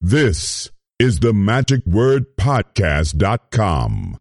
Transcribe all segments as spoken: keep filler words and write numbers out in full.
This is the magic word podcast dot com.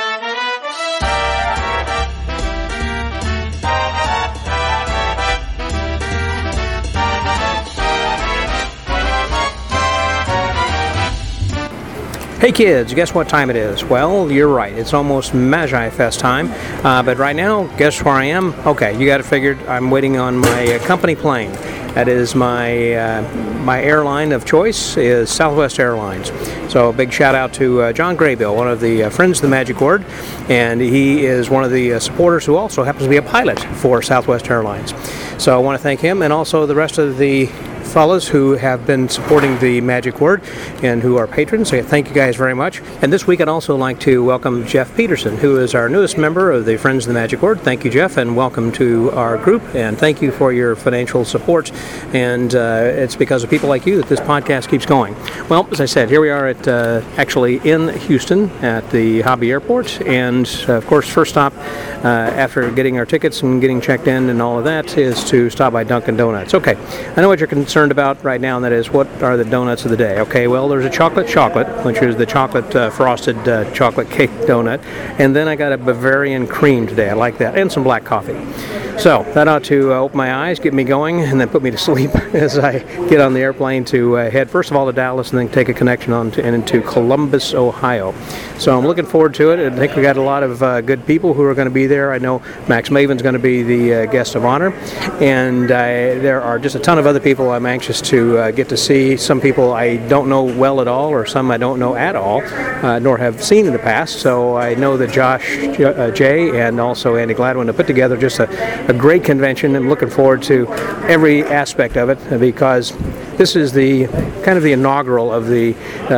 Hey kids, guess what time it is? Well, you're right, it's almost Magi Fest time, uh, but right now, guess where I am? Okay, you got it figured, I'm waiting on my uh, company plane. That is my uh, my airline of choice is Southwest Airlines. So a big shout out to uh, John Graybill, one of the uh, friends of the Magic Word, and he is one of the uh, supporters who also happens to be a pilot for Southwest Airlines. So I want to thank him and also the rest of the fellas who have been supporting the Magic Word and who are patrons. So thank you guys very much. And this week I'd also like to welcome Jeff Peterson, who is our newest member of the Friends of the Magic Word. Thank you, Jeff, and welcome to our group. And thank you for your financial support. And uh, it's because of people like you that this podcast keeps going. Well, as I said, here we are at uh, actually in Houston at the Hobby Airport. And uh, of course, first stop uh, after getting our tickets and getting checked in and all of that is to stop by Dunkin' Donuts. Okay, I know what you're concerned about right now, and that is, what are the donuts of the day? Okay, well, there's a chocolate chocolate, which is the chocolate uh, frosted uh, chocolate cake donut, and then I got a Bavarian cream today. I like that, and some black coffee. So that ought to uh, open my eyes, get me going, and then put me to sleep as I get on the airplane to uh, head first of all to Dallas and then take a connection on to, and into Columbus, Ohio. So I'm looking forward to it. I think we got a lot of uh, good people who are going to be there. I know Max Maven's going to be the uh, guest of honor, and uh, there are just a ton of other people I'm anxious to uh, get to see. Some people I don't know well at all, or some I don't know at all, uh, nor have seen in the past. So I know that Josh uh, Jay and also Andy Gladwin have put together just a, a great convention. I'm looking forward to every aspect of it because this is the kind of the inaugural of the uh,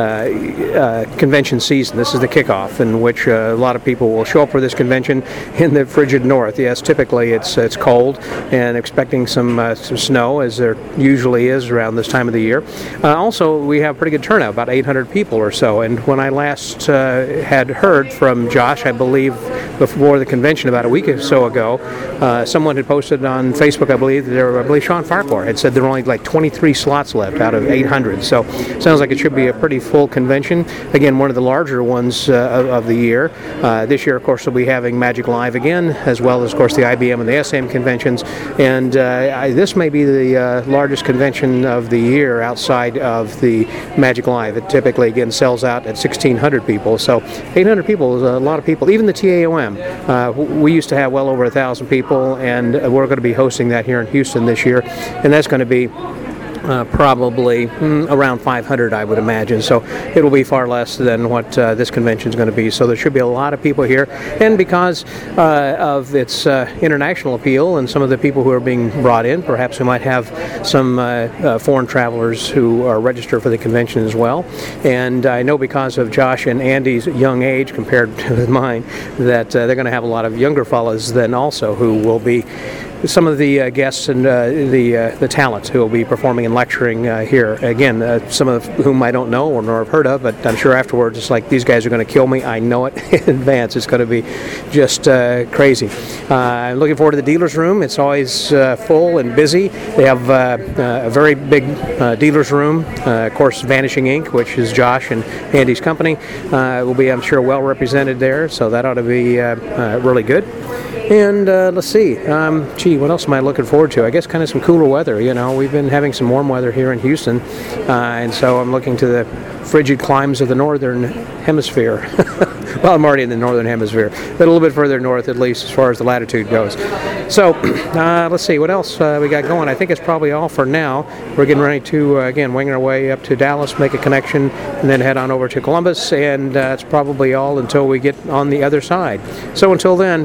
uh, convention season. This is the kickoff in which uh, a lot of people will show up for this convention in the frigid north. Yes, typically it's it's cold and expecting some uh, some snow, as there usually is around this time of the year. Uh, also, we have pretty good turnout, about eight hundred people or so. And when I last uh, had heard from Josh, I believe before the convention about a week or so ago, uh, someone had posted on Facebook, I believe, that there were, I believe Sean Farquhar had said there were only like twenty-three slots left out of eight hundred. So sounds like it should be a pretty full convention. Again, one of the larger ones uh, of, of the year. Uh, this year, of course, we'll be having Magic Live again, as well as, of course, the I B M and the S A M conventions. And uh, I, this may be the uh, largest convention of the year outside of the Magic Live. It typically, again, sells out at sixteen hundred people. So eight hundred people is a lot of people. Even the T A O M, uh, we used to have well over one thousand people, and we're going to be hosting that here in Houston this year. And that's going to be Uh, probably mm, around five hundred, I would imagine. So it will be far less than what uh, this convention is going to be. So there should be a lot of people here. And because uh, of its uh, international appeal and some of the people who are being brought in, perhaps we might have some uh, uh, foreign travelers who are registered for the convention as well. And I know because of Josh and Andy's young age compared to mine, that uh, they're going to have a lot of younger fellas then also who will be some of the uh, guests and uh, the uh, the talent who will be performing and lecturing uh, here. Again, uh, some of whom I don't know or nor have heard of, but I'm sure afterwards it's like, these guys are going to kill me. I know it in advance. It's going to be just uh, crazy. Uh, I'm looking forward to the dealer's room. It's always uh, full and busy. They have uh, uh, a very big uh, dealer's room. Uh, of course, Vanishing Ink, which is Josh and Andy's company, uh, will be, I'm sure, well represented there. So that ought to be uh, uh, really good. And uh, let's see, um, gee, what else am I looking forward to? I guess kind of some cooler weather. You know, we've been having some warm weather here in Houston, uh, and so I'm looking to the frigid climes of the northern hemisphere. Well, I'm already in the northern hemisphere, but a little bit further north, at least as far as the latitude goes. So uh, let's see, what else uh, we got going? I think it's probably all for now. We're getting ready to, uh, again, wing our way up to Dallas, make a connection, and then head on over to Columbus, and uh, it's probably all until we get on the other side. So until then,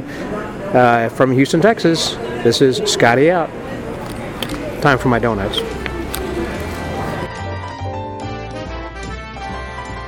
Uh, from Houston, Texas, this is Scotty out. Time for my donuts.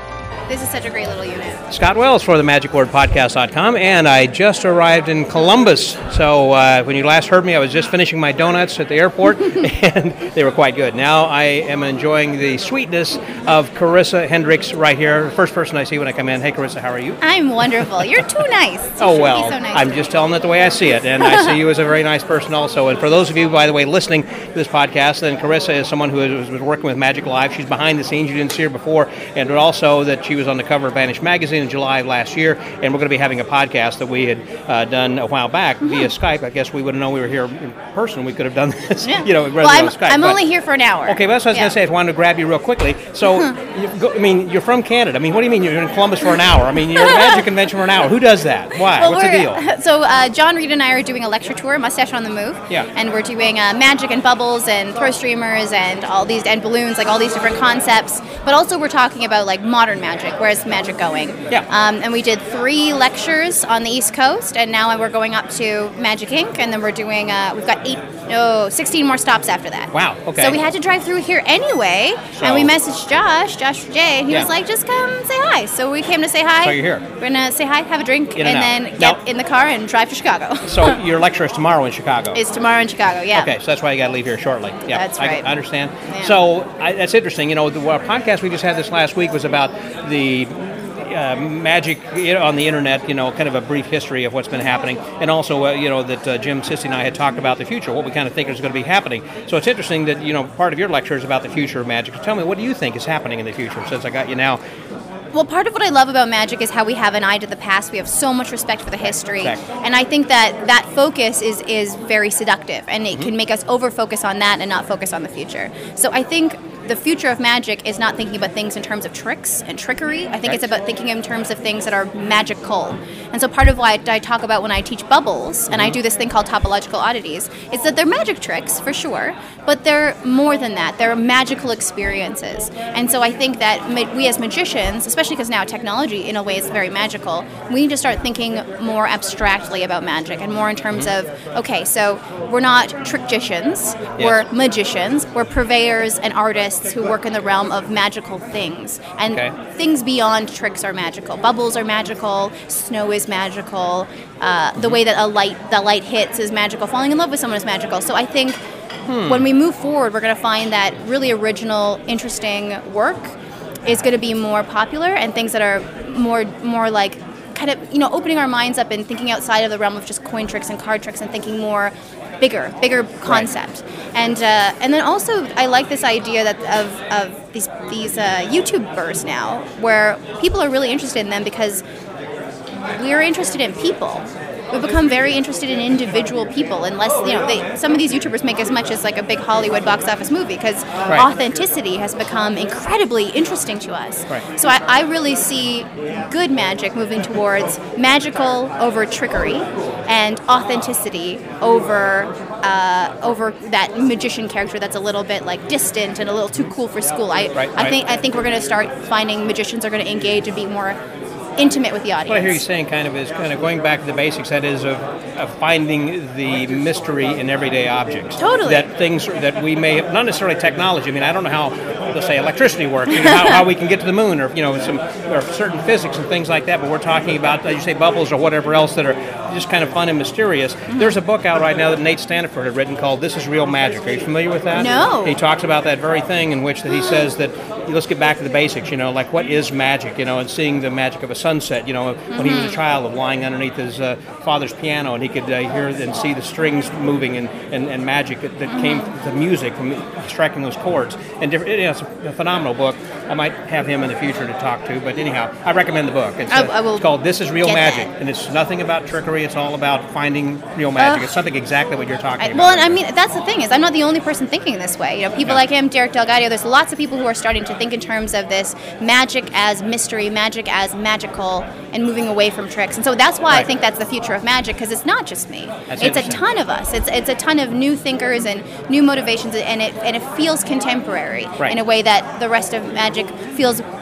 This is such a great little unit. Scott Wells for the magic word podcast dot com, and I just arrived in Columbus. So uh, when you last heard me, I was just finishing my donuts at the airport, and they were quite good. Now I am enjoying the sweetness of Carissa Hendricks right here. First person I see when I come in. Hey, Carissa, how are you? I'm wonderful. You're too nice. You oh, well, so nice I'm just telling it the way I see it, and I see you as a very nice person also. And for those of you, by the way, listening to this podcast, then Carissa is someone who was working with Magic Live. She's behind the scenes. You didn't see her before, and also that she was on the cover of Vanish Magazine in July of last year, and we're going to be having a podcast that we had uh, done a while back mm-hmm. via Skype. I guess we would have known we were here in person. We could have done this, yeah. you know, rather well, than I'm, on Skype. I'm but, only here for an hour. Okay, but that's what I was yeah. going to say. I wanted to grab you real quickly. So, you go, I mean, you're from Canada. I mean, what do you mean you're in Columbus for an hour? I mean, you're at a magic convention for an hour. Who does that? Why? Well, What's the deal? So, uh, John Reed and I are doing a lecture tour, Mustache on the Move. Yeah. And we're doing uh, magic and bubbles and throw streamers and all these, and balloons, like all these different concepts. But also we're talking about like modern magic. Where's magic going? Yeah. Um, and we did three lectures on the East Coast, and now we're going up to Magic Incorporated, and then we're doing, uh, we've got eight, no, sixteen more stops after that. Wow, okay. So we had to drive through here anyway, so, and we messaged Josh, Josh J, and he yeah. was like, just come say hi. So we came to say hi. So you're here. We're going to say hi, have a drink, in and, and then now, get in the car and drive to Chicago. So your lecture is tomorrow in Chicago? It's tomorrow in Chicago, yeah. Okay, so that's why you got to leave here shortly. Yeah, that's right. I understand. Yeah. So I, that's interesting. You know, the our podcast we just had this last week was about the Uh, magic you know, on the internet, you know, kind of a brief history of what's been happening, and also, uh, you know, that uh, Jim Sissy and I had talked about the future, what we kind of think is going to be happening. So it's interesting that, you know, part of your lecture is about the future of magic. So tell me, what do you think is happening in the future, since I got you now? Well, part of what I love about magic is how we have an eye to the past. We have so much respect for the history. Exactly. And I think that that focus is, is very seductive, and it mm-hmm. can make us over-focus on that and not focus on the future. So I think the future of magic is not thinking about things in terms of tricks and trickery. I think right. it's about thinking in terms of things that are magical. And so part of what I talk about when I teach bubbles, and mm-hmm. I do this thing called topological oddities, is that they're magic tricks, for sure, but they're more than that. They're magical experiences. And so I think that we as magicians, especially because now technology in a way is very magical, we need to start thinking more abstractly about magic and more in terms mm-hmm. of, okay, so we're not trickgicians, yes. we're magicians, we're purveyors and artists who work in the realm of magical things. And okay. things beyond tricks are magical. Bubbles are magical, snow is magical, uh, the way that a light the light hits is magical, falling in love with someone is magical. So I think hmm. when we move forward, we're going to find that really original, interesting work is going to be more popular, and things that are more more like kind of, you know, opening our minds up and thinking outside of the realm of just coin tricks and card tricks and thinking more bigger, bigger concept. Right. And uh, and then also I like this idea that of, of these these uh, YouTubers now, where people are really interested in them because we're interested in people. We've become very interested in individual people, unless, you know, they, some of these YouTubers make as much as like a big Hollywood box office movie, because right. authenticity has become incredibly interesting to us. Right. So I, I really see good magic moving towards magical over trickery and authenticity over uh, over that magician character that's a little bit like distant and a little too cool for school. I right, I right. think I think we're going to start finding magicians are going to engage and be more intimate with the audience. What I hear you saying kind of is kind of going back to the basics, that is of, of finding the mystery in everyday objects. Totally. That things that we may, not necessarily technology, I mean, I don't know how, let's say, electricity works, you know, how, how we can get to the moon, or, you know, some or certain physics and things like that, but we're talking about, as you say, bubbles or whatever else that are just kind of fun and mysterious. Mm-hmm. There's a book out right now that Nate Stanford had written called This Is Real Magic. Are you familiar with that? No. He talks about that very thing, in which that he says that, let's get back to the basics, you know, like what is magic, you know, and seeing the magic of a sunset, you know, when mm-hmm. he was a child, of lying underneath his uh, father's piano, and he could uh, hear and see the strings moving, and, and, and magic that, that mm-hmm. came to music from striking those chords. And different, you know, it's a phenomenal book. I might have him in the future to talk to, but anyhow, I recommend the book. It's, I, uh, I will it's called This Is Real Magic, that. and it's nothing about trickery. It's all about finding real magic. Uh, it's something exactly what you're talking I, about. well, and I mean, that's the thing, is I'm not the only person thinking this way. You know, people yeah. like him, Derek Delgado, there's lots of people who are starting to think in terms of this magic as mystery, magic as magical, and moving away from tricks. And so that's why right. I think that's the future of magic, because it's not just me. That's it's a ton of us. It's it's a ton of new thinkers and new motivations, and it and it feels contemporary right. in a way that the rest of magic feels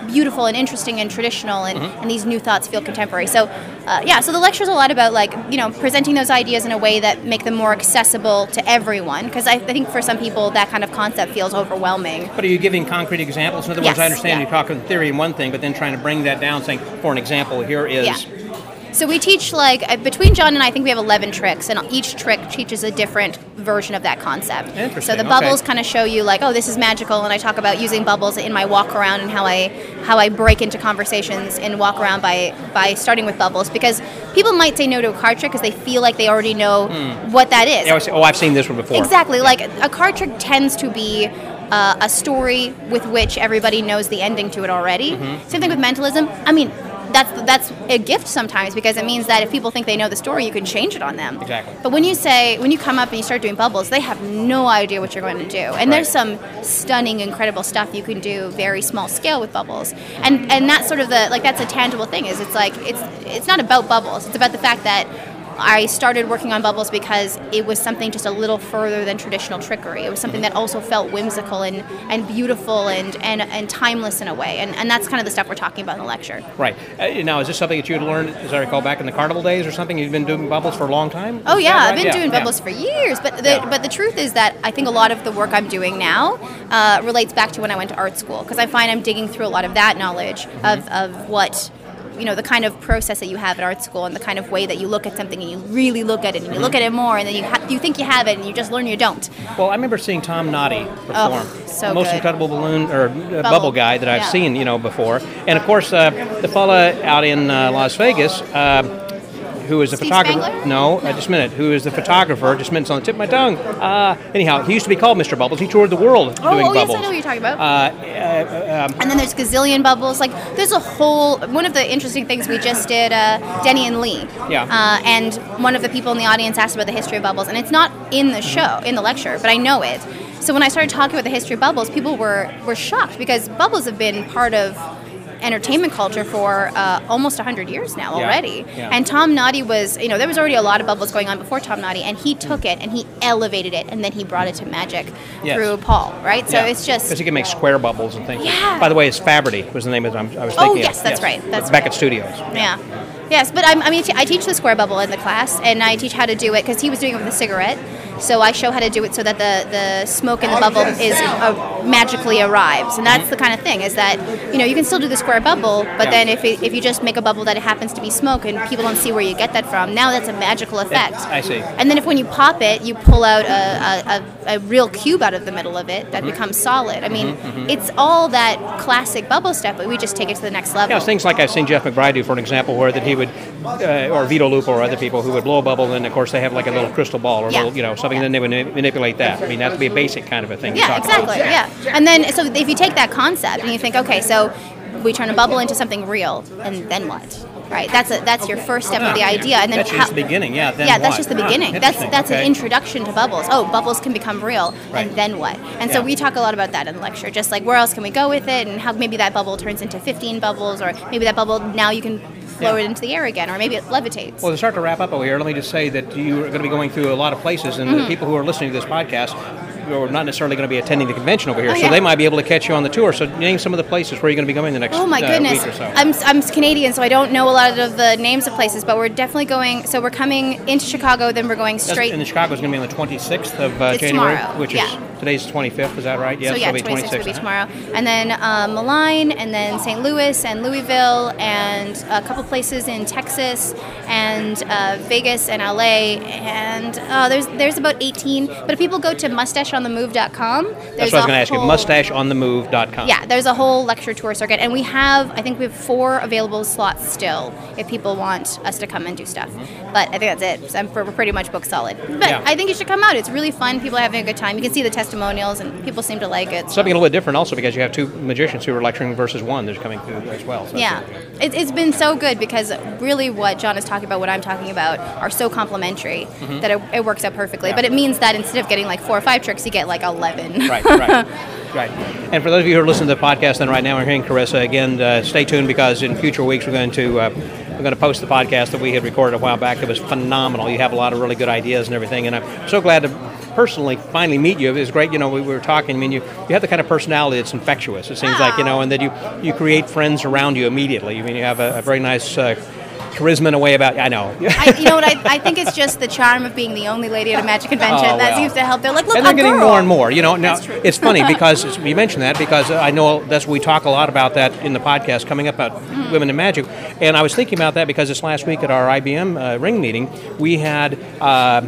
beautiful and interesting and traditional, and, Mm-hmm. and these new thoughts feel contemporary. So, uh, yeah, so the lecture's a lot about, like, you know, presenting those ideas in a way that make them more accessible to everyone, because I, I think for some people that kind of concept feels overwhelming. But are you giving concrete examples? In other words, Yes, I understand yeah. you're talking theory in one thing, but then trying to bring that down, saying, for an example, here is... Yeah. So we teach, like, uh, between John and I, I think we have eleven tricks, and each trick teaches a different version of that concept. Interesting, So the okay. bubbles kind of show you, like, oh, this is magical, and I talk about using bubbles in my walk around and how I how I break into conversations and walk around by, by starting with bubbles, because people might say no to a card trick because they feel like they already know what that is. They always say, oh, I've seen this one before. Exactly. Like, a card trick tends to be uh, a story with which everybody knows the ending to it already. Mm-hmm. Same thing with mentalism. I mean, that's that's a gift sometimes, because it means that if people think they know the story, you can change it on them. Exactly. But when you say, when you come up and you start doing bubbles, they have no idea what you're going to do. And there's some stunning, incredible stuff you can do very small scale with bubbles. And and that's sort of the, like, that's a tangible thing, is it's like, it's it's not about bubbles. It's about the fact that I started working on bubbles because it was something just a little further than traditional trickery. It was something that also felt whimsical and, and beautiful and, and, and timeless in a way. And, and that's kind of the stuff we're talking about in the lecture. Right. Uh, now, is this something that you had learned, as I recall, back in the carnival days or something? You've been doing bubbles for a long time? Oh Is yeah, that right? I've been Yeah, doing yeah. bubbles for years. But the, Yeah. but the truth is that I think a lot of the work I'm doing now uh, relates back to when I went to art school, because I find I'm digging through a lot of that knowledge of, of what, you know, the kind of process that you have at art school, and the kind of way that you look at something and you really look at it and you look at it more, and then you ha- you think you have it and you just learn you don't. Well, I remember seeing Tom Noddy perform. Oh, so the most good. incredible balloon or uh, bubble. Bubble. guy that I've Yeah. seen, you know, before. And of course, uh, the fella out in uh, Las Vegas, uh, who is the Steve photographer? Spangler? No, uh, just a minute. Who is the photographer? Just a minute, it's on the tip of my tongue. Uh, anyhow, he used to be called Mister Bubbles. He toured the world Oh, doing oh yes, bubbles. I know what you're talking about. Uh, uh, um, And then there's gazillion bubbles. Like, there's a whole, one of the interesting things we just did, uh, Denny and Lee. Yeah. Uh, and one of the people in the audience asked about the history of bubbles. And it's not in the show, in the lecture, but I know it. So when I started talking about the history of bubbles, people were, were shocked, because bubbles have been part of entertainment culture for uh, almost one hundred years now Yeah. already. Yeah. And Tom Noddy was, you know, there was already a lot of bubbles going on before Tom Noddy, and he took it and he elevated it, and then he brought it to magic Yes. through Paul, right? So yeah. it's just... Because he can make square bubbles and things. Yeah. By the way, it's Faberty was the name of it. I was thinking Oh, of. yes, that's right, that's Back right. at Studios. Yeah. Yes, but I'm, I mean, I teach the square bubble in the class, and I teach how to do it, because he was doing it with a cigarette. So I show how to do it so that the, the smoke in the bubble is uh, magically arrives, and that's the kind of thing, is that, you know, you can still do the square bubble, but Yeah. then if it, if you just make a bubble that it happens to be smoke and people don't see where you get that from, now that's a magical effect. I see. And then if when you pop it, you pull out a, a, a, a real cube out of the middle of it that Mm-hmm. becomes solid. I mean, it's all that classic bubble stuff, but we just take it to the next level. Yeah, it's things like I've seen Jeff McBride do, for an example, where that he would, uh, or Vito Lupo or other people who would blow a bubble, and then of course they have like a little crystal ball or a Yeah. little, you know, something, Yeah. and then they would ma- manipulate that. I mean, that would be a basic kind of a thing. you Yeah, talk about. exactly. Yeah. And then, so if you take that concept and you think, okay, so we turn a bubble into something real, and then what? Right. That's a, that's your first step of the idea, and then That's how, just the beginning. Yeah. Then yeah, that's what? just the Huh, beginning. That's interesting. that's Okay. an introduction to bubbles. Oh, bubbles can become real, Right. and then what? And so Yeah. we talk a lot about that in the lecture. Just like, where else can we go with it, and how maybe that bubble turns into fifteen bubbles, or maybe that bubble now you can float Yeah. it into the air again, or maybe it levitates. Well, to start to wrap up over here, let me just say that you are going to be going through a lot of places, and Mm-hmm. the people who are listening to this podcast are not necessarily going to be attending the convention over here, Oh, so yeah. they might be able to catch you on the tour. So name some of the places where you're going to be going the next Oh my uh, goodness! week or so. I'm I'm Canadian, so I don't know a lot of the names of places, but we're definitely going. So we're coming into Chicago, then we're going That's- straight. And Chicago is going to be on the twenty-sixth of uh, It's January, tomorrow, which yeah. is today's the twenty-fifth. Is that right? Yes, so yeah, it'll be twenty-sixth will be twenty-sixth. tomorrow, and then um, Milan, and then Saint Louis, and Louisville, and a couple places in Texas, and uh, Vegas, and L A, and uh, there's there's about eighteen. But if people go to mustache on the move dot com, That's what I was going to ask you. mustache on the move dot com. Yeah, there's a whole lecture tour circuit, and we have, I think we have four available slots still if people want us to come and do stuff. But I think that's it. So I'm, we're pretty much booked solid. But Yeah. I think you should come out. It's really fun. People are having a good time. You can see the testimonials, and people seem to like it. Something a little bit different also, because you have two magicians who are lecturing versus one that's coming through as well. So Yeah, that's it. it, it's been so good, because really what John is talking about, what I'm talking about, are so complementary that it, it works out perfectly. Yeah. But it means that instead of getting like four or five tricks, you get like eleven. Right, right, right. And for those of you who are listening to the podcast, then right now we're hearing Carissa again. Uh, stay tuned, because in future weeks we're going to uh, we're going to post the podcast that we had recorded a while back. It was phenomenal. You have a lot of really good ideas and everything, and I'm so glad to personally finally meet you is great. You know, we, we were talking. I mean, you, you have the kind of personality that's infectious. It seems like, you know, and that you, you create friends around you immediately. I mean, you have a, a very nice uh, charisma in a way about you. I know. I, you know what? I, I think it's just the charm of being the only lady at a Magic convention Oh, that well. seems to help. They're like, look, And they're a getting girl. more and more. You know, now That's true. it's funny because it's, you mentioned that because I know that's we talk a lot about that in the podcast coming up about Mm-hmm. women in magic, and I was thinking about that because this last week at our I B M uh, ring meeting we had. Uh,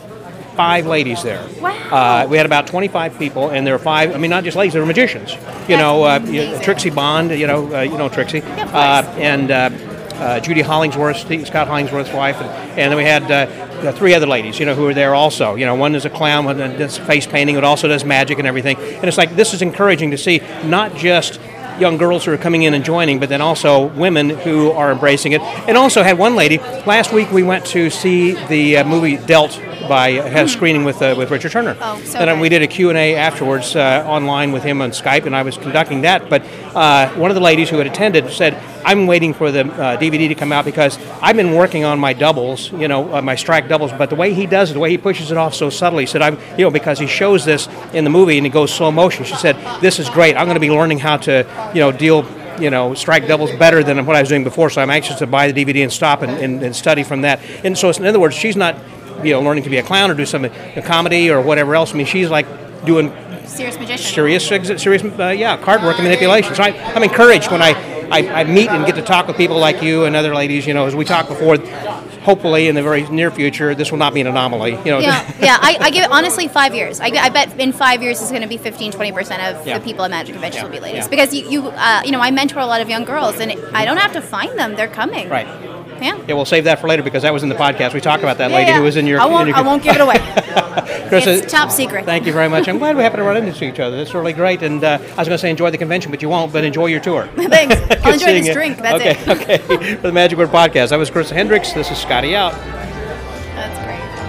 Five ladies there. Wow. Uh, we had about twenty-five people, and there were five. I mean, not just ladies; they were magicians. You That's know, uh, amazing. Trixie Bond. You know, uh, you know Trixie, Yeah, of uh, course. and uh, uh, Judy Hollingsworth, Steve- Scott Hollingsworth's wife, and, and then we had uh, uh, three other ladies. You know, who were there also. You know, one is a clown, one does face painting, but also does magic and everything. And it's like this is encouraging to see not just young girls who are coming in and joining, but then also women who are embracing it. And also had one lady, last week we went to see the uh, movie Dealt by, had a screening with uh, with Richard Turner. Oh, so and uh, good. we did a Q and A afterwards uh, online with him on Skype, and I was conducting that. But uh, one of the ladies who had attended said, I'm waiting for the uh, D V D to come out because I've been working on my doubles, you know, uh, my strike doubles, but the way he does it, the way he pushes it off so subtly, said, I'm, you know, because he shows this in the movie and it goes slow motion, she said, this is great. I'm going to be learning how to, you know, deal, you know, strike doubles better than what I was doing before, so I'm anxious to buy the D V D and stop and, and, and study from that. And so, in other words, she's not, you know, learning to be a clown or do some a comedy or whatever else. I mean, she's like doing Serious magician. serious, serious, uh, yeah, card work and manipulation. So I, I'm encouraged when I, I, I meet and get to talk with people like you and other ladies. You know, as we talked before, hopefully in the very near future, this will not be an anomaly. You know, Yeah, yeah. I, I give it honestly five years. I, I bet in five years it's going to be fifteen, twenty percent of Yeah. the people at Magic Convention will be ladies. yeah. Because you, you, uh, you know, I mentor a lot of young girls, and I don't have to find them; they're coming. right. Yeah. Yeah, we'll save that for later because that was in the podcast. We talked about that Yeah, lady yeah. who was in your. I won't. in your I won't give it away. Chris, It's uh, top secret. Thank you very much. I'm glad we happened to run into each other. That's really great. And uh, I was going to say enjoy the convention, but you won't. But enjoy your tour. Thanks. Good I'll enjoy seeing this you. drink. That's okay, it. Okay. For the Magic Word Podcast, that was Chris Hendricks. This is Scotty out. That's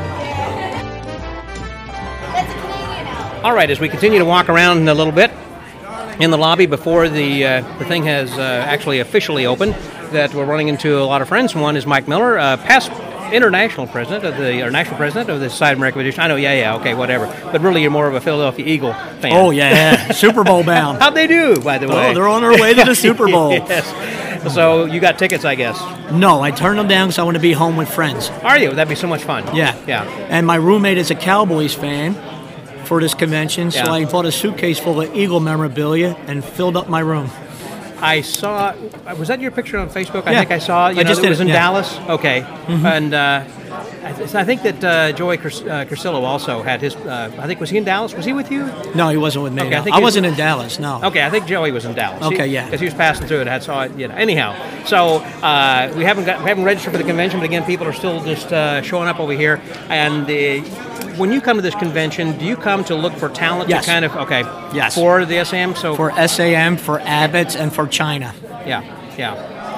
great. That's a Canadian out. All right, as we continue to walk around a little bit in the lobby before the uh, the thing has uh, actually officially opened, that we're running into a lot of friends. One is Mike Miller, uh, past international president of the or national president of the Society of American Magicians. I know, yeah, yeah, okay, whatever. But really, you're more of a Philadelphia Eagle fan. Oh, yeah. Super Bowl bound. How'd they do, by the way? Oh, they're on their way to the Super Bowl. Yes. So you got tickets, I guess. No, I turned them down because I want to be home with friends. Are you? That'd be so much fun. Yeah. Yeah. And my roommate is a Cowboys fan for this convention, so Yeah. I bought a suitcase full of Eagle memorabilia and filled up my room. I saw. Was that your picture on Facebook? I Yeah. think I saw. You I know, just it did was it, in yeah. Dallas. Okay. And uh, I, th- I think that uh, Joey Curs- uh, Cursillo also had his. Uh, I think was he in Dallas? Was he with you? No, he wasn't with me. Okay, I no. think I he- wasn't in Dallas, no. Okay, I think Joey was in Dallas. Okay, yeah. Because he was passing through it. I saw it. You know. Anyhow, so uh, we haven't got we haven't registered for the convention, but again, people are still just uh, showing up over here. And uh, when you come to this convention, do you come to look for talent? Yes. To kind of okay. Yes. For the S A M. So For S A M, for Abbott's, and for China. yeah, yeah.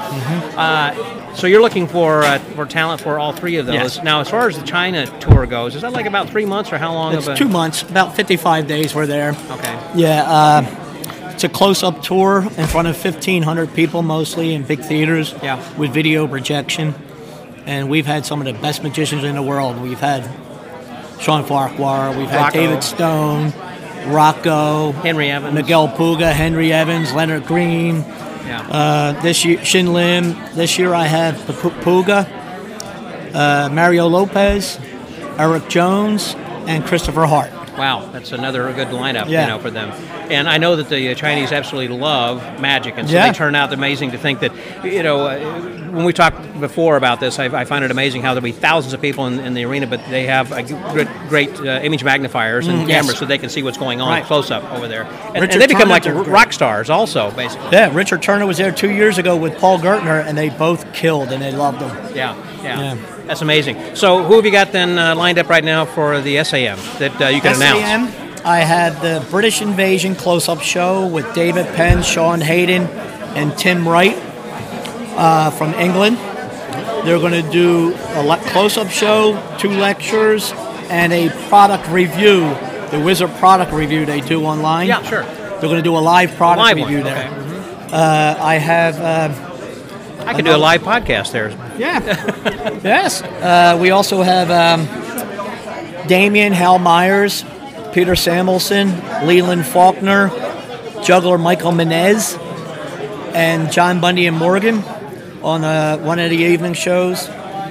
Uh, so you're looking for uh, for talent for all three of those. Yes. Now, as far as the China tour goes, is that like about three months or how long? It's of a, two months, about fifty-five days we're there. Okay. Yeah, uh, it's a close-up tour in front of fifteen hundred people mostly in big theaters. Yeah. With video projection. And we've had some of the best magicians in the world. We've had Sean Farquhar, we've had Rocco. David Stone, Rocco, Henry Evans. Miguel Puga, Henry Evans, Leonard Green. Yeah. Uh, this year, Shin Lim. This year I have P- Puga, uh, Mario Lopez, Eric Jones, and Christopher Hart. Wow, that's another good lineup, Yeah. you know, for them. And I know that the uh, Chinese absolutely love magic, and so Yeah. they turn out amazing to think that, you know, uh, when we talked before about this, I, I find it amazing how there'll be thousands of people in, in the arena, but they have a great, great uh, image magnifiers and Mm, yes. cameras so they can see what's going on Right. close up over there. And, Richard and they become Turner like did r- great. rock stars also, basically. Yeah, Richard Turner was there two years ago with Paul Gertner, and they both killed, and they loved him. Yeah, yeah, Yeah. That's amazing. So, who have you got then uh, lined up right now for the S A M that uh, you can announce? S A M, I had the British Invasion close-up show with David Penn, Sean Hayden, and Tim Wright uh, from England. They're going to do a le- close-up show, two lectures, and a product review, the Wizard product review they do online. Yeah, sure. They're going to do a live product Live one, review there. okay. Mhm. Uh, I have... Uh, I could do a live podcast there. Yeah. Yes. Uh, we also have um, Damien Hal Myers, Peter Samuelson, Leland Faulkner, juggler Michael Menez, and John Bundy and Morgan on uh, one of the evening shows.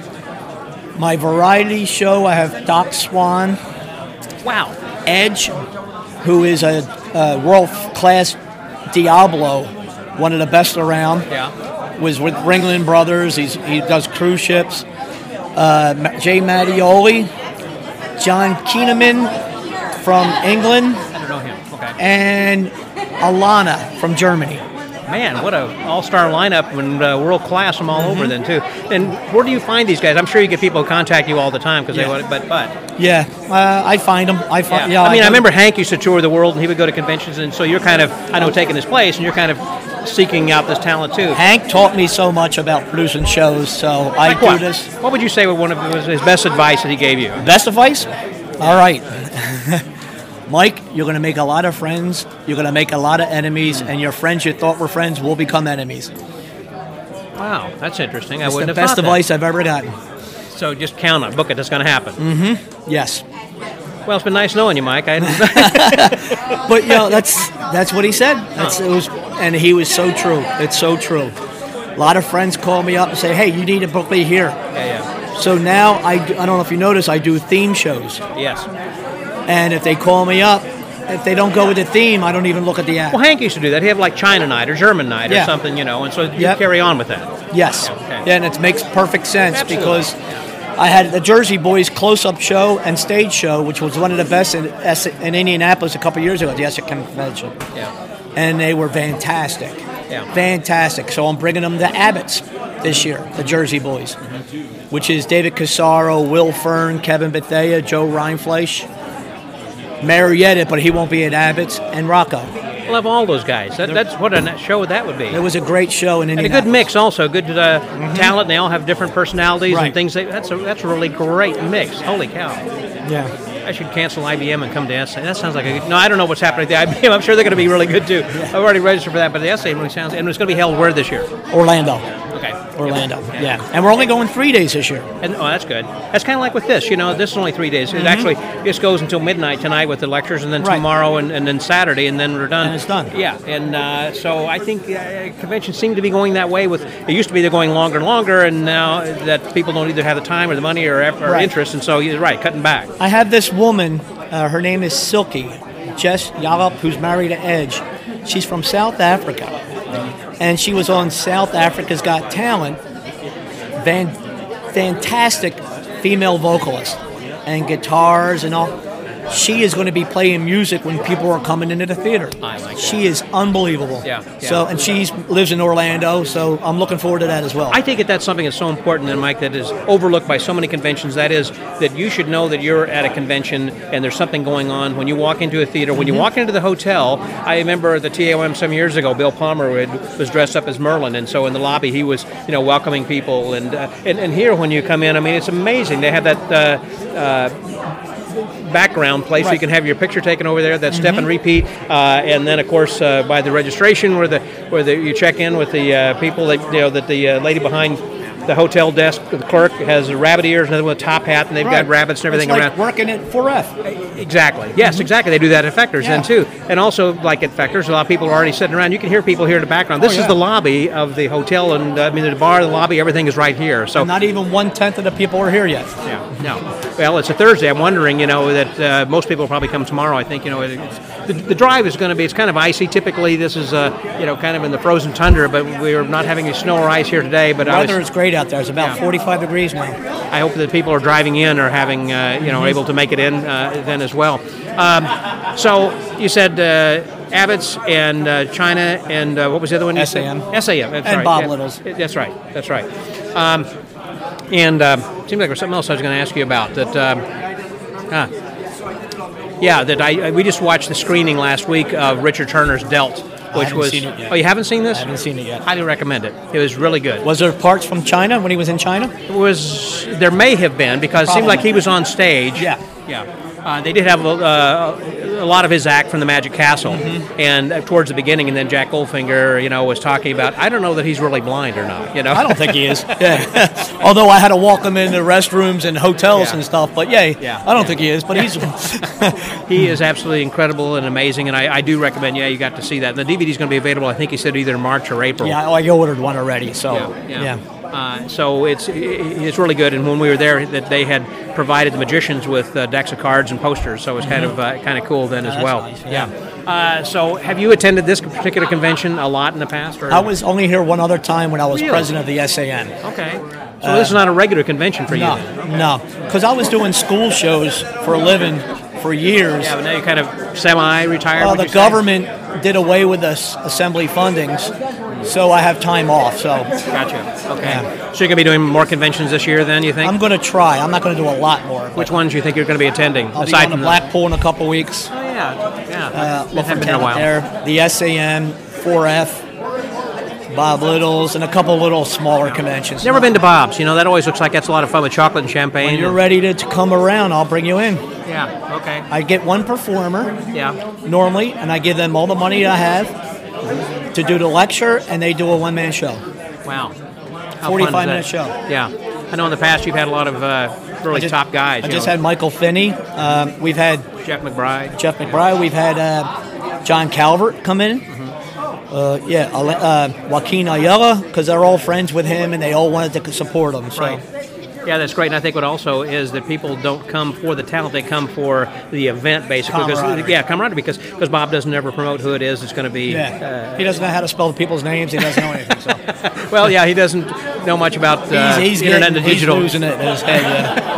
My variety show, I have Doc Swan. Wow. Edge, who is a, a world-class Diablo, one of the best around. Yeah. Was with Ringling Brothers. He's, he does cruise ships. Uh, Jay Mattioli, John Keeneman from England, I don't know him. Okay. and Alana from Germany. Man, what a all-star lineup and uh, world class from all Mm-hmm. over then too. And where do you find these guys? I'm sure you get people who contact you all the time because Yeah. they want it, but but Yeah, uh, I find them. I yeah. find. Yeah, I mean, I, go- remember Hank used to tour the world and he would go to conventions, and so you're kind of I know taking his place, and you're kind of seeking out this talent too. Hank taught me so much about producing shows, so I Like do what? this. What would you say was one of was his best advice that he gave you? Best advice? All right. Mike, you're going to make a lot of friends. You're going to make a lot of enemies, and your friends you thought were friends will become enemies. Wow, that's interesting. I It's wouldn't the have best thought advice I've ever gotten. that. So just count on, book it. That's going to happen. Mm. Yes. Well, it's been nice knowing you, Mike. I, But, you know, that's that's what he said. That's, it was, and he was so true. It's so true. A lot of friends call me up and say, hey, you need to book me here. yeah, yeah. So now, I, do- I don't know if you notice, I do theme shows. Yes. And if they call me up, if they don't go with the theme, I don't even look at the app. Well, Hank used to do that. He had like China night or German night or Yeah. something, you know, and so you Yep. carry on with that. Yes. Okay. Yeah, and it makes perfect sense Absolutely. because I had the Jersey Boys close-up show and stage show, which was one of the best in, Es- in Indianapolis a couple years ago at the Essex Convention. Yeah. And they were fantastic. Yeah. Fantastic. So I'm bringing them to Abbott's this year, the Jersey Boys, which is David Casaro, Will Fern, Kevin Bethea, Joe Reinfleisch, Marietta, but he won't be at Abbott's, and Rocco. We'll have all those guys. That, that's what a show that would be. It was a great show in And a Indianapolis. good mix also, good uh, talent. They all have different personalities Right. and things. They, that's a that's a really great mix. Holy cow! Yeah. I should cancel I B M and come to S A. That sounds like a good, no. I don't know what's happening at the I B M. I'm sure they're going to be really good too. I've already registered for that, but the S A really sounds. And it's going to be held where this year? Orlando. Okay. Orlando. Yeah. And we're only going three days this year. And, oh, that's good. That's kind of like with this. You know, this is only three days. It actually just goes until midnight tonight with the lectures, and then Mm-hmm. Right. tomorrow, and, and then Saturday, and then we're done. And it's done. Yeah, and uh, so I think uh, conventions seem to be going that way. With it used to be they're going longer and longer, and now that people don't either have the time or the money or, effort or Right. interest, and so you're right, cutting back. I have this woman, uh, her name is Silky, Jess Yalop, who's married to Edge. She's from South Africa, and she was on South Africa's Got Talent. Van, fantastic female vocalist, and guitars and all. She is going to be playing music when people are coming into the theater. I like that. She is unbelievable. Yeah, yeah. So, and she lives in Orlando, so I'm looking forward to that as well. I think that that's something that's so important, then, Mike, that is overlooked by so many conventions. That is that you should know that you're at a convention and there's something going on when you walk into a theater. When you walk into the hotel, I remember the T A O M some years ago, Bill Palmer had, was dressed up as Merlin, and so in the lobby he was, you know, welcoming people. And uh, and, and here when you come in, I mean, it's amazing. They have that uh, uh, background place where you Right. can have your picture taken over there. That step and repeat, uh, and then of course uh, by the registration where the where the, you check in with the uh, people that you know that the uh, lady behind the hotel desk, the clerk has rabbit ears and with a top hat, and they've Right. got rabbits and everything it's like around. working at four F. Exactly. Yes, exactly. They do that at Fector's then Yeah. too, and also like at Fector's, a lot of people are already sitting around. You can hear people here in the background. This Oh, is yeah. the lobby of the hotel, and uh, I mean the bar, the lobby, everything is right here. So Not even one tenth of the people are here yet. yeah, no. Well, it's a Thursday. I'm wondering, you know, that uh, most people will probably come tomorrow. I think, you know, it, it's, the, the drive is going to be, it's kind of icy. Typically, this is, uh, you know, kind of in the frozen tundra, but we're not having any snow or ice here today. But The I, weather was, is great out there. It's about Yeah. forty-five degrees now. I hope that people are driving in or having, uh, you know, able to make it in uh, then as well. Um, so you said uh, Abbott's and uh, China and uh, what was the other one? you S A M. said? S A M. That's And right. Bob Yeah. Little's. That's right. That's right. Um, and um, seems like there's something else I was going to ask you about that. Um, ah, yeah, that I, I we just watched the screening last week of Richard Turner's Dealt, which haven't was. seen it yet. Oh, you haven't seen this? I haven't seen it yet. Highly recommend it. It was really good. Was there parts from China when he was in China? It was there may have been because it seemed like he was on stage. Yeah. Yeah. Uh, they did have a, uh, a lot of his act from the Magic Castle, mm-hmm. and uh, towards the beginning, and then Jack Goldfinger, you know, was talking about. I don't know that he's really blind or not. You know, I don't think he is. Yeah. Although I had to walk him into restrooms and hotels yeah. and stuff, but yeah, yeah. I don't yeah. think he is. But he's he is absolutely incredible and amazing, and I, I do recommend. Yeah, you got to see that. The D V D is going to be available. I think he said either March or April. Yeah, I ordered one already. So yeah. yeah. yeah. Uh, so it's it's really good, and when we were there, that they had provided the magicians with uh, decks of cards and posters, so it was kind of uh, kind of cool then yeah, as well. Nice, yeah. yeah. Uh, so have you attended this particular convention a lot in the past? Or? I was only here one other time when I was really? president of the S A N. Okay. So uh, this is not a regular convention for no, you? Then? No, because I was doing school shows for a living for years. Yeah, but now you're kind of semi-retired. Well, the government say? did away with the assembly fundings, so I have time off. So gotcha. Okay. Yeah. So you're going to be doing more conventions this year, then? You think? I'm going to try. I'm not going to do a lot more. Which ones do you think you're going to be attending? I'll aside be going to Blackpool in a couple weeks. Oh yeah, yeah. Uh, That happened in a while. There, the S A N, four F. Bob Little's, and a couple little smaller yeah. conventions. Never been to Bob's. You know, that always looks like that's a lot of fun with chocolate and champagne. When you're ready to, to come around, I'll bring you in. Yeah, okay. I get one performer yeah. normally, and I give them all the money I have to do the lecture, and they do a one-man show. Wow. forty-five minute show. Yeah. I know in the past you've had a lot of uh, really just, top guys. I you just know. had Michael Finney. Um, we've had Jeff McBride. Jeff McBride. We've had uh, John Calvert come in. Mm-hmm. Uh, yeah, uh, Joaquin Ayala, because they're all friends with him and they all wanted to support him. So. Right. Yeah, that's great. And I think what also is that people don't come for the talent; they come for the event, basically. Because, yeah, camaraderie. Because because Bob doesn't ever promote who it is. It's going to be. Yeah. Uh, he doesn't know how to spell the people's names. He doesn't know anything. So. Well, yeah, he doesn't know much about uh, he's, he's internet getting, and digital. He's losing it in his head.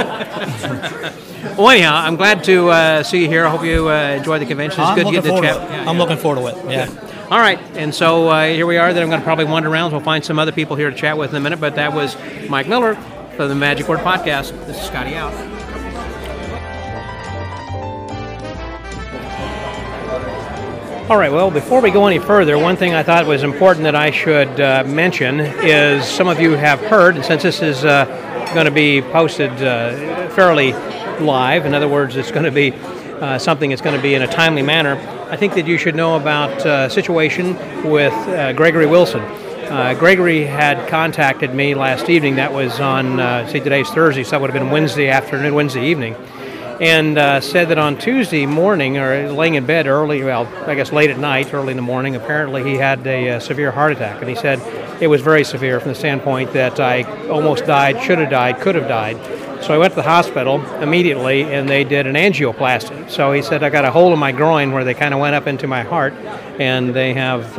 Yeah. Well, anyhow, I'm glad to uh, see you here. I hope you uh, enjoy the convention. It's I'm good to get the chat. Yeah, yeah. I'm looking forward to it. Yeah. Good. All right, and so uh, here we are. Then I'm going to probably wander around. We'll find some other people here to chat with in a minute. But that was Mike Miller for the Magic Word Podcast. This is Scotty out. All right, well, before we go any further, one thing I thought was important that I should uh, mention is some of you have heard, since this is uh, going to be posted uh, fairly live, in other words, it's going to be uh, something that's going to be in a timely manner, I think that you should know about a situation with uh, Gregory Wilson. Uh, Gregory had contacted me last evening. That was on, uh, see, today's Thursday, so that would have been Wednesday afternoon, Wednesday evening. And uh, said that on Tuesday morning, or laying in bed early, well, I guess late at night, early in the morning, apparently he had a, a severe heart attack. And he said it was very severe from the standpoint that I almost died, should have died, could have died. So I went to the hospital immediately, and they did an angioplasty. So he said I got a hole in my groin where they kind of went up into my heart, and they have uh,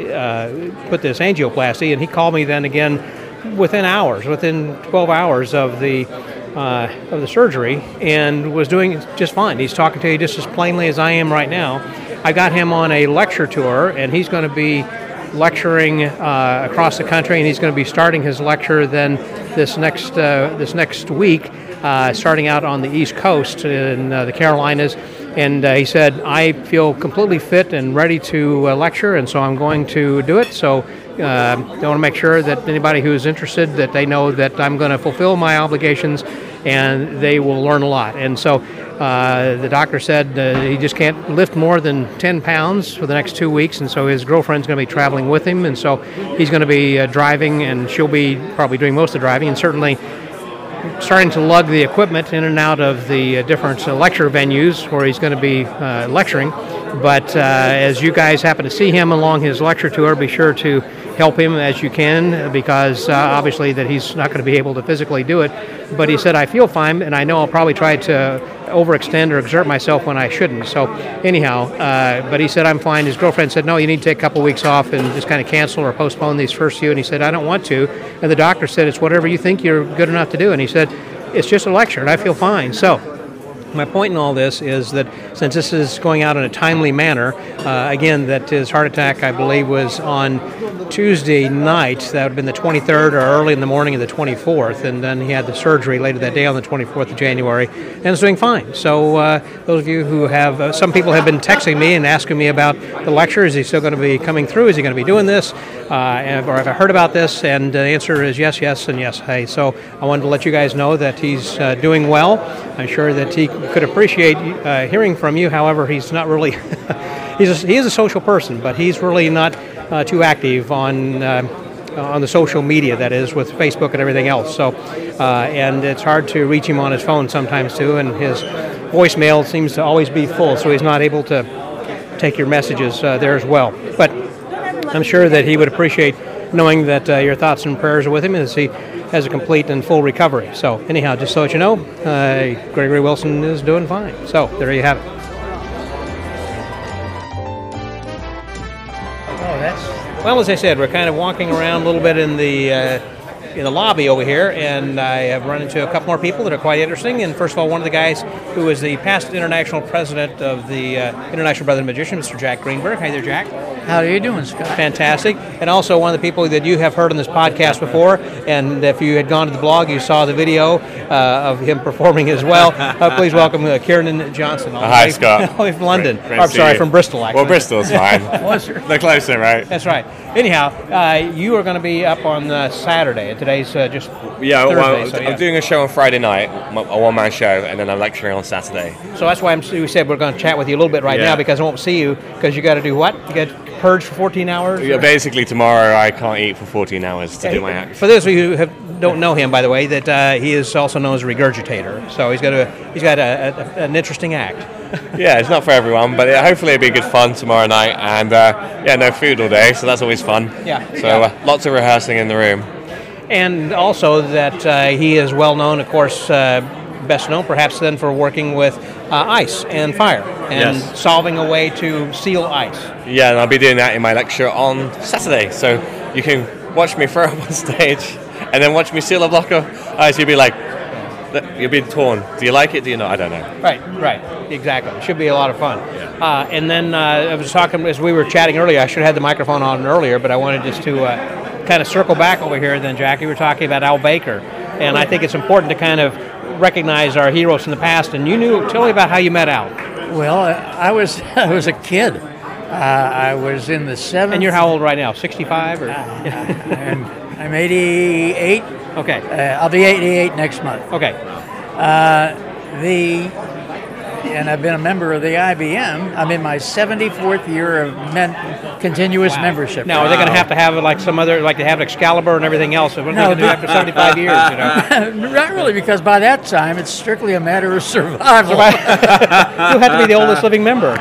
uh, put this angioplasty. And he called me then again within hours, within twelve hours of the Uh, of the surgery, and was doing just fine. He's talking to you just as plainly as I am right now. I got him on a lecture tour, and he's going to be lecturing uh, across the country, and he's going to be starting his lecture then this next uh, this next week, uh, starting out on the East Coast in uh, the Carolinas. And uh, he said, I feel completely fit and ready to uh, lecture, and so I'm going to do it. So uh, I want to make sure that anybody who is interested, that they know that I'm going to fulfill my obligations, and they will learn a lot. And so uh, the doctor said uh, he just can't lift more than ten pounds for the next two weeks, and so his girlfriend's going to be traveling with him, and so he's going to be uh, driving, and she'll be probably doing most of the driving, and certainly starting to lug the equipment in and out of the uh, different uh, lecture venues where he's going to be uh, lecturing. But uh, as you guys happen to see him along his lecture tour, be sure to help him as you can, because uh, obviously that he's not going to be able to physically do it. But he said, I feel fine, and I know I'll probably try to overextend or exert myself when I shouldn't. So anyhow, uh, but he said, I'm fine. His girlfriend said, no, you need to take a couple weeks off and just kind of cancel or postpone these first few. And he said, I don't want to. And the doctor said, it's whatever you think you're good enough to do. And he said, it's just a lecture, and I feel fine. So my point in all this is that since this is going out in a timely manner, uh, again, that his heart attack, I believe, was on Tuesday night. That would have been the twenty-third or early in the morning of the twenty-fourth, and then he had the surgery later that day on the twenty-fourth of January, and is doing fine. So uh, those of you who have, uh, some people have been texting me and asking me about the lecture. Is he still going to be coming through? Is he going to be doing this? Uh, or have I heard about this? And the answer is yes, yes, and yes. Hey, so I wanted to let you guys know that he's uh, doing well. I'm sure that he could appreciate uh, hearing from you. However, he's not really, he's a, he is a social person, but he's really not uh, too active on uh, on the social media, that is, with Facebook and everything else. So, uh, and it's hard to reach him on his phone sometimes too, and his voicemail seems to always be full, so he's not able to take your messages uh, there as well. But I'm sure that he would appreciate knowing that uh, your thoughts and prayers are with him as he has a complete and full recovery. So anyhow, just so that you know, uh, Gregory Wilson is doing fine. So there you have it. Oh, that's... Well, as I said, we're kind of walking around a little bit in the uh, in the lobby over here, and I have run into a couple more people that are quite interesting. And first of all, one of the guys who is the past international president of the uh, International Brotherhood of Magicians, Mister Jack Greenberg. Hi there, Jack. How are you doing, Scott? Fantastic. And also one of the people that you have heard on this podcast before, and if you had gone to the blog, you saw the video uh, of him performing as well. Uh, please welcome uh, Kieran Johnson. Uh, hi, Scott. All the way from London. Great, great oh, I'm to sorry, see from Bristol, actually. Well, Bristol's fine. Closer. They're closer, right? That's right. Anyhow, uh, you are going to be up on uh, Saturday, and today's uh, just Yeah, Thursday, well, so, yeah. I'm doing a show on Friday night, a one-man show, and then I'm lecturing on Saturday. So that's why I'm, we said we're going to chat with you a little bit right Yeah. now, because I won't see you, because you got to do what? You got purged for fourteen hours? Yeah, basically tomorrow I can't eat for fourteen hours to do my act. For those of you who have, don't know him, by the way, that uh, he is also known as a regurgitator. So he's got a he's got a, a, an interesting act. Yeah, it's not for everyone, but yeah, hopefully it'll be good fun tomorrow night. And uh, yeah, no food all day, so that's always fun. Yeah. So Yeah. Uh, lots of rehearsing in the room. And also that uh, he is well known, of course, uh, best known perhaps then for working with uh, ice and fire and Yes. solving a way to seal ice. Yeah, and I'll be doing that in my lecture on Saturday. So you can watch me throw up on stage, and then watch me seal a block of ice. You'll be like, you'll be torn. Do you like it? Do you not? I don't know. Right, right, exactly. It should be a lot of fun. Uh, and then uh, I was talking, as we were chatting earlier, I should have had the microphone on earlier, but I wanted just to uh, kind of circle back over here then, Jackie. We were talking about Al Baker, and I think it's important to kind of recognize our heroes from the past. And you knew, tell me about how you met Al. Well, I was I was a kid. Uh, I was in the seventh. And you're how old right now, sixty-five? Or? I'm, I'm eighty-eight. Okay. Uh, I'll be eighty-eight next month. Okay. Uh, the and I've been a member of the I B M. I'm in my seventy-fourth year of men, continuous Wow. membership. Now, are they going to have to have like some other, like they have Excalibur and everything else? What are No, they going to do after seventy-five years, you know? Not really, because by that time it's strictly a matter of survival. You have to be the oldest living member.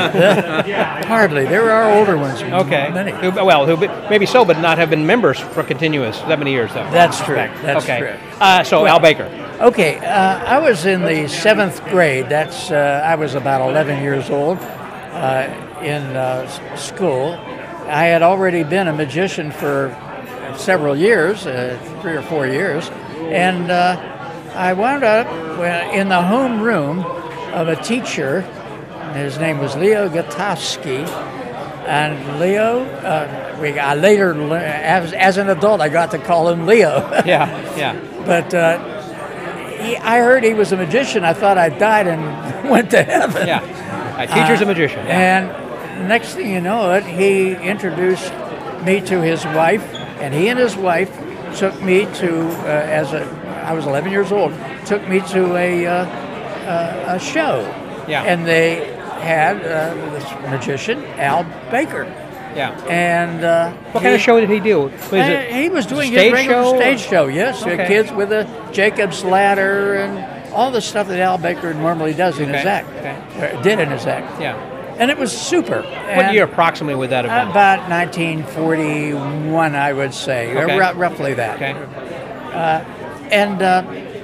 Hardly. There are older ones. Okay. Many. Who, well, who be- maybe so, but not have been members for continuous that many years, though. That's true. That's okay. true. Uh, so Al Baker. Okay, uh, I was in the seventh grade. That's uh, I was about eleven years old uh, in uh, s- school. I had already been a magician for several years, uh, three or four years, and uh, I wound up in the home room of a teacher. His name was Leo Gotowski, and Leo. Uh, we I later, lear- as, as an adult, I got to call him Leo. Yeah, yeah. But uh, he, I heard he was a magician. I thought I died and went to heaven. Yeah. A teacher's Uh, a magician. Yeah. And next thing you know it, he introduced me to his wife, and he and his wife took me to, uh, as a, I was eleven years old, took me to a, uh, uh, a show. Yeah. And they had uh, this magician, Al Baker. Yeah. And uh, What kind of show did he do? Was uh, it he was doing stage his regular show? stage show, yes. Uh, Okay. kids with a Jacob's ladder and all the stuff that Al Baker normally does in his Okay, act. okay. Uh, did in his act. Yeah. And it was super. What And year approximately would that have been? About nineteen forty-one, I would say, uh, Okay. ru- roughly that. Okay. And uh,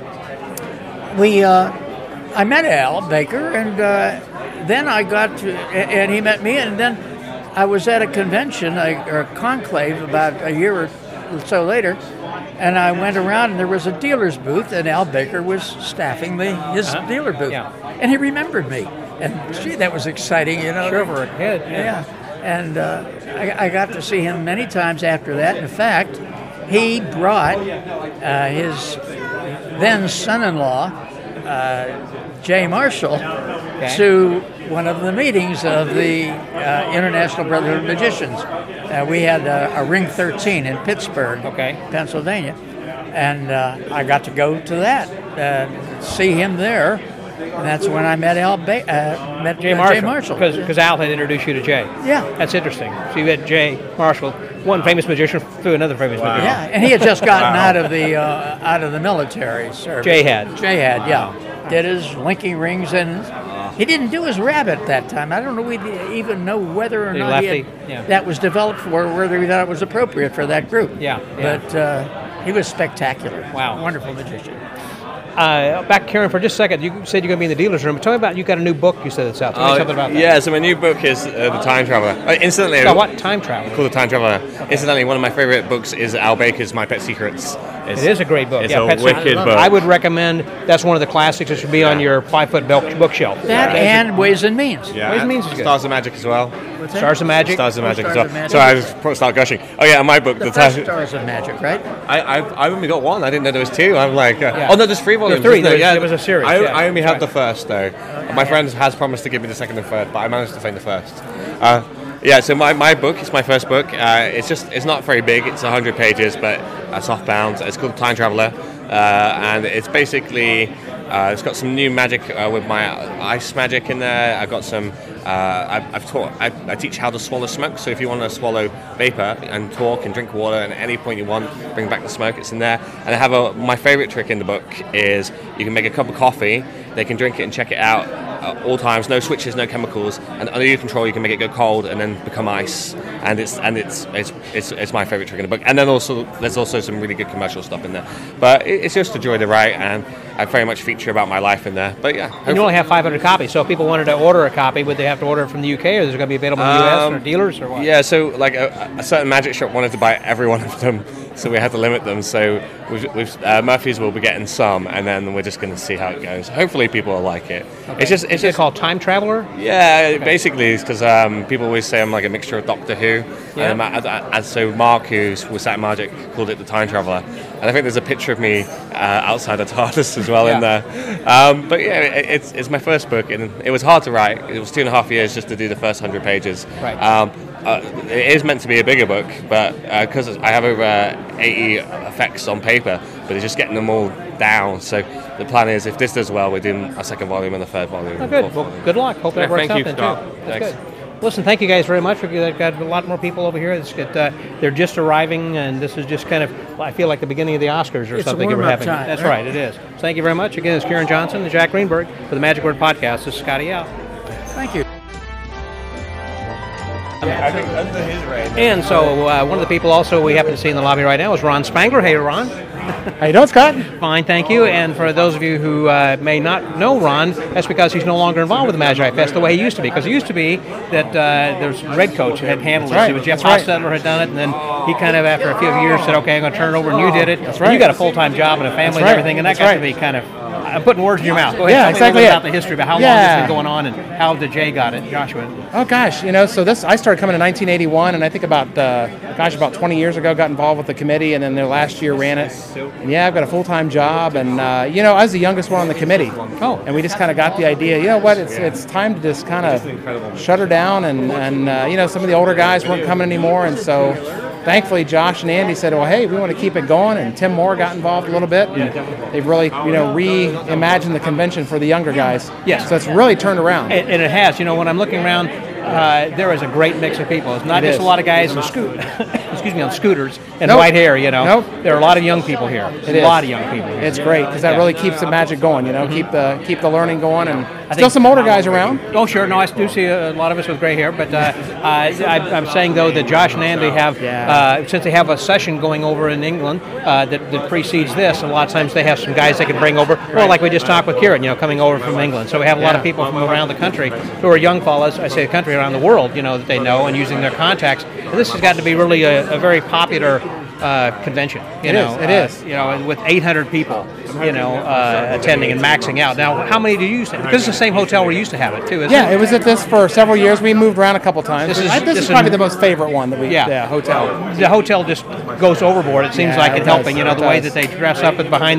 we, uh, I met Al Baker, and uh, then I got to, and he met me, and then I was at a convention, a, or a conclave, about a year or so later, and I went around, and there was a dealer's booth, and Al Baker was staffing the his Uh-huh. dealer booth, Yeah. and he remembered me, and gee, that was exciting, you know. Sure, for a kid. Yeah, and uh, I, I got to see him many times after that. In fact, he brought uh, his then son-in-law, uh, Jay Marshall, to one of the meetings of the uh, International Brotherhood of Magicians. Uh, we had a, a Ring thirteen in Pittsburgh, Okay. Pennsylvania, and uh, I got to go to that, uh, see him there. And that's when I met Al ba- uh, met Jay uh, Marshall. Jay Marshall. Because Al had introduced you to Jay. Yeah. That's interesting. So you met Jay Marshall, one famous magician through another famous magician. Yeah, and he had just gotten out of the uh, out of the military service. Jay had. Jay had, yeah. Did his linking rings, and he didn't do his rabbit that time. I don't know we even know whether or The not he lefty, had, yeah. that was developed for, whether he thought it was appropriate for that group. Yeah, yeah. But uh, he was spectacular. Wow. Wonderful magician. Uh, back, Karen, for just a second. You said you're going to be in the dealer's room. Tell me about, you got a new book you said that's out. Tell me Oh, something about that. yeah, so my new book is uh, The Time Traveler. Uh, incidentally, So what? Time travel. called The Time Traveler. Incidentally, one of my favorite books is Al Baker's My Pet Secrets. It's, It is a great book. It's yeah, a Pet wicked Sematary. book. I would recommend, that's one of the classics that should be on Yeah. your five-foot bel- bookshelf. That and Ways and Means. Yeah, Ways and Means is good. Stars of Magic as well. Stars of Magic. Stars of Magic as Stars well. of Magic. So I just probably start gushing. Oh yeah, my book, The The, first Time. Stars of Magic, right? I, I've, I've only got one. I didn't know there was two. I'm like, uh, Yeah. oh no, there's three volumes. three. isn't There there? was- there was a series, I, yeah. I only That's have the first though. My friend has promised to give me the second and third, but I managed to find the first. Uh, yeah, so my, my book is my first book. Uh, it's just it's not very big. It's one hundred pages, but uh, softbound. It's called Time Traveler, uh, and it's basically uh, it's got some new magic uh, with my ice magic in there. I've got some. Uh, I've, I've taught. I, I teach how to swallow smoke. So if you want to swallow vapor and talk and drink water, and at any point you want, bring back the smoke. It's in there. And I have a. My favorite trick in the book is you can make a cup of coffee. They can drink it and check it out at all times. No switches, no chemicals, and under your control, you can make it go cold and then become ice. And it's and it's it's it's, it's my favorite trick in the book. And then also there's also some really good commercial stuff in there. But it, it's just a joy to write, and I very much feature about my life in there. But yeah, And you only have five hundred copies, so if people wanted to order a copy, would they have to order it from the U K, or is it going to be available in the U S or Um, dealers, or what? Yeah, so like a, a certain magic shop wanted to buy every one of them, so we had to limit them. So we've, we've, uh, Murphy's will be getting some, and then we're just going to see how it goes. Hopefully, people will like it. It's just, it's Is it just called Time Traveler? yeah, basically, it's because um, people always say I'm like a mixture of Doctor Who. Yeah. Um, and, and so Mark, who was Sat Magic, called it the Time Traveler, and I think there's a picture of me uh, outside of TARDIS as well Yeah. in there. Um, but yeah, it, it's it's my first book, and it was hard to write. It was two and a half years just to do the first hundred pages. Right. Um, uh, it is meant to be a bigger book, but because I have over uh, eighty effects on paper, but it's just getting them all down. So the plan is, if this does well, we're doing a second volume and a third volume. Oh, and good. fourth Well, volume. good luck. Hope that Yeah, works thank out you, then, Scott. too. That's Thanks. good. Listen, thank you guys very much. We've got a lot more people over here. It's got, uh, they're just arriving, and this is just kind of, I feel like the beginning of the Oscars or It's a something we're warm-up having. time, That's right? right, it is. So thank you very much. Again, it's Kieran Johnson and Jack Greenberg for the Magic Word Podcast. This is Scotty out. Thank you. I think under his reign. And so uh, one of the people also we happen to see in the lobby right now is Ron Spangler. Hey, Ron. How you doing, Scott? Fine, thank you. And for those of you who uh, may not know Ron, that's because he's no longer involved with the Magi Fest the way he used to be. Because it used to be that uh, there's Redcoats who had handled That's it. right, It was Jeff that's right. Hostetler had done it, and then he kind of, after a few years, said, "Okay, I'm going to turn it over," and you did it. That's And right. you got a full-time job and a family That's and right, everything, and that that's got to right. be kind of. I'm putting words in your mouth. Go ahead. Yeah, Tell me a exactly little bit it. about the history, about how long Yeah. it's been going on, and how the Jay got it, Joshua. Oh gosh, you know, so this I started coming in nineteen eighty-one, and I think about uh, gosh, about twenty years ago, got involved with the committee, and then the last year ran it. And yeah, I've got a full-time job, and uh, you know, I was the youngest one on the committee. Oh. And we just kind of got the idea. You know what? It's it's time to just kind of shut her down, and and uh, you know, some of the older guys weren't coming anymore, and so. Thankfully, Josh and Andy said, well, hey, we want to keep it going, and Tim Moore got involved a little bit. And they've really, you know, reimagined the convention for the younger guys. Yes. So it's really turned around. And, and it has. You know, when I'm looking around, uh, there is a great mix of people. It's not It just is. a lot of guys in scoot, excuse me, on scooters and Nope. white hair. You know, Nope. there are a lot of young people here. There's It a is. lot of young people here. It's great because that Yeah. really keeps the magic going. You know, keep the keep the learning going, and still think- some older guys around. Oh, sure. No, I do see a lot of us with gray hair, but uh, I, I, I'm saying though that Josh and Andy have, Yeah. uh, since they have a session going over in England uh, that, that precedes this, a lot of times they have some guys they can bring over. Well, like we just talked with Kieran, you know, coming over from England. So we have a lot of Yeah. people from around the country who are young fellas. I say the country, around the world, you know, that they know and using their contacts. And this has got to be really a, a very popular uh, convention. You It know, is, it uh, is. You know, and with eight hundred people, you know, uh, attending and maxing out. Now, how many do you use? Because it's the same hotel we used to have it too, isn't Yeah, it? it was at this for several years. We moved around a couple times. This This is- is, this this is is- probably the most favorite one that we. Yeah. Yeah, hotel. The hotel just goes overboard. It seems Yeah, like it it's does. helping. You know, It the way does. that they dress up and behind the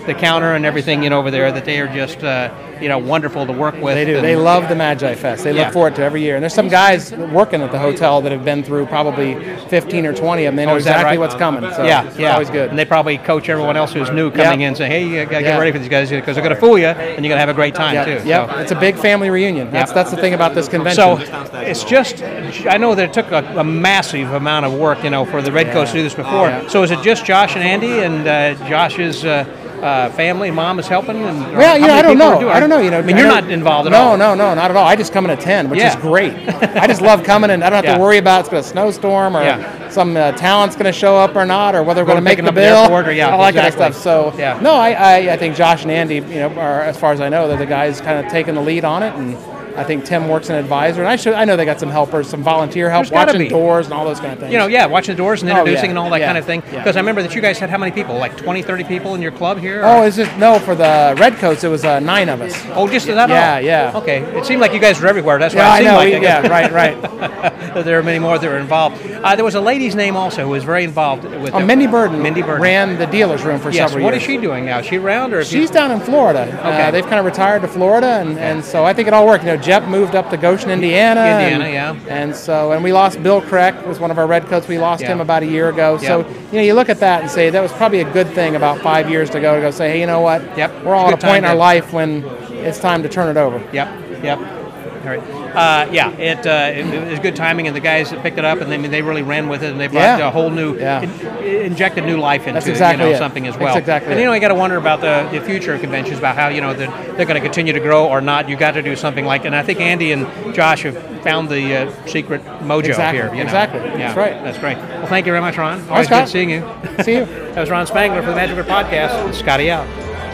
the counter and everything, you know, over there, that they are just, uh, you know, wonderful to work with. They do. And They love the Magi Fest. They Yeah. look forward to it every year. And there's some guys working at the hotel that have been through probably fifteen or twenty of them. They know Oh, is that exactly right? what's coming. So yeah, it's yeah. always good. And they probably coach everyone else who's new coming Yeah. in, saying, "Hey, you gotta Yeah. get ready for these guys because they're gonna fool you, and you're gonna have a great time yeah, too." Yep. So- It's a big family reunion. That's Yep. that's the thing about this convention. So it's just, I know that it took a, a massive amount of work, you know, for the Redcoats to do this before. Yeah. So is it just Josh and Andy and uh, Josh's uh, uh, family, mom is helping? And, or Well, how you know, many I don't people know. are doing I it? don't know. You know, I mean, I you're don't- not involved at no, all. No, no, not at all. I just come in at ten, which Yeah. is great. I just love coming in. I don't have Yeah. to worry about it's going to snowstorm or Yeah. some uh, talent's going to show up or not, or whether we're Go going to pick make them the up at the bill. airport or- yeah, all that kind of exactly. stuff. So, Yeah. no, I, I, I think Josh and Andy, you know, are, as far as I know, they're the guys kind of taking the lead on it, and I think Tim works an advisor, and I should I know they got some helpers, some volunteer help, There's gotta watching be. doors and all those kind of things. You know, yeah, watching the doors and Oh, introducing yeah. and all that Yeah. kind of thing. Yeah. Because I remember that you guys had how many people? Like twenty, thirty people in your club here? or- Oh, is it no for the Redcoats? It was uh, nine of us. Oh, just that Yeah, all? yeah. Okay. It seemed like you guys were everywhere. That's Yeah, what I it seemed know. like. we- I guess. yeah, right, right. That there are many more that were involved. Uh, there was a lady's name also who was very involved with Oh, it. Mindy Burden. Mindy Burden. ran the dealer's room for Yes. several What years. is she doing now? Is she around or? If She's you, down in Florida. Okay. Uh, they've kind of retired to Florida, and, and so I think it all worked. You know, Jep moved up to Goshen, Indiana. Indiana, and, yeah. And so, and we lost Bill Kreck, was one of our Redcoats. We lost Yeah. him about a year ago. So, Yeah. you know, you look at that and say that was probably a good thing about five years to go to go say, hey, you know what? Yep. We're all It's a at a good point in time our to- life when it's time to turn it over. Yep. Yep. All right. Uh, yeah, it, uh, it, it was good timing, and the guys that picked it up, and they, I mean, they really ran with it, and they brought Yeah. a whole new, Yeah. in, injected new life into That's exactly you know, it. something as That's well. exactly and it. you know, you got to wonder about the, the future of conventions, about how you know that they're going to continue to grow or not. You got to do something like, and I think Andy and Josh have found the uh, secret mojo Exactly. here. You know? Exactly. Yeah, That's right. That's great. Well, thank you very much, Ron. Always Scott. good seeing you. See you. That was Ron Spangler for the Magic Word Podcast. Scotty out.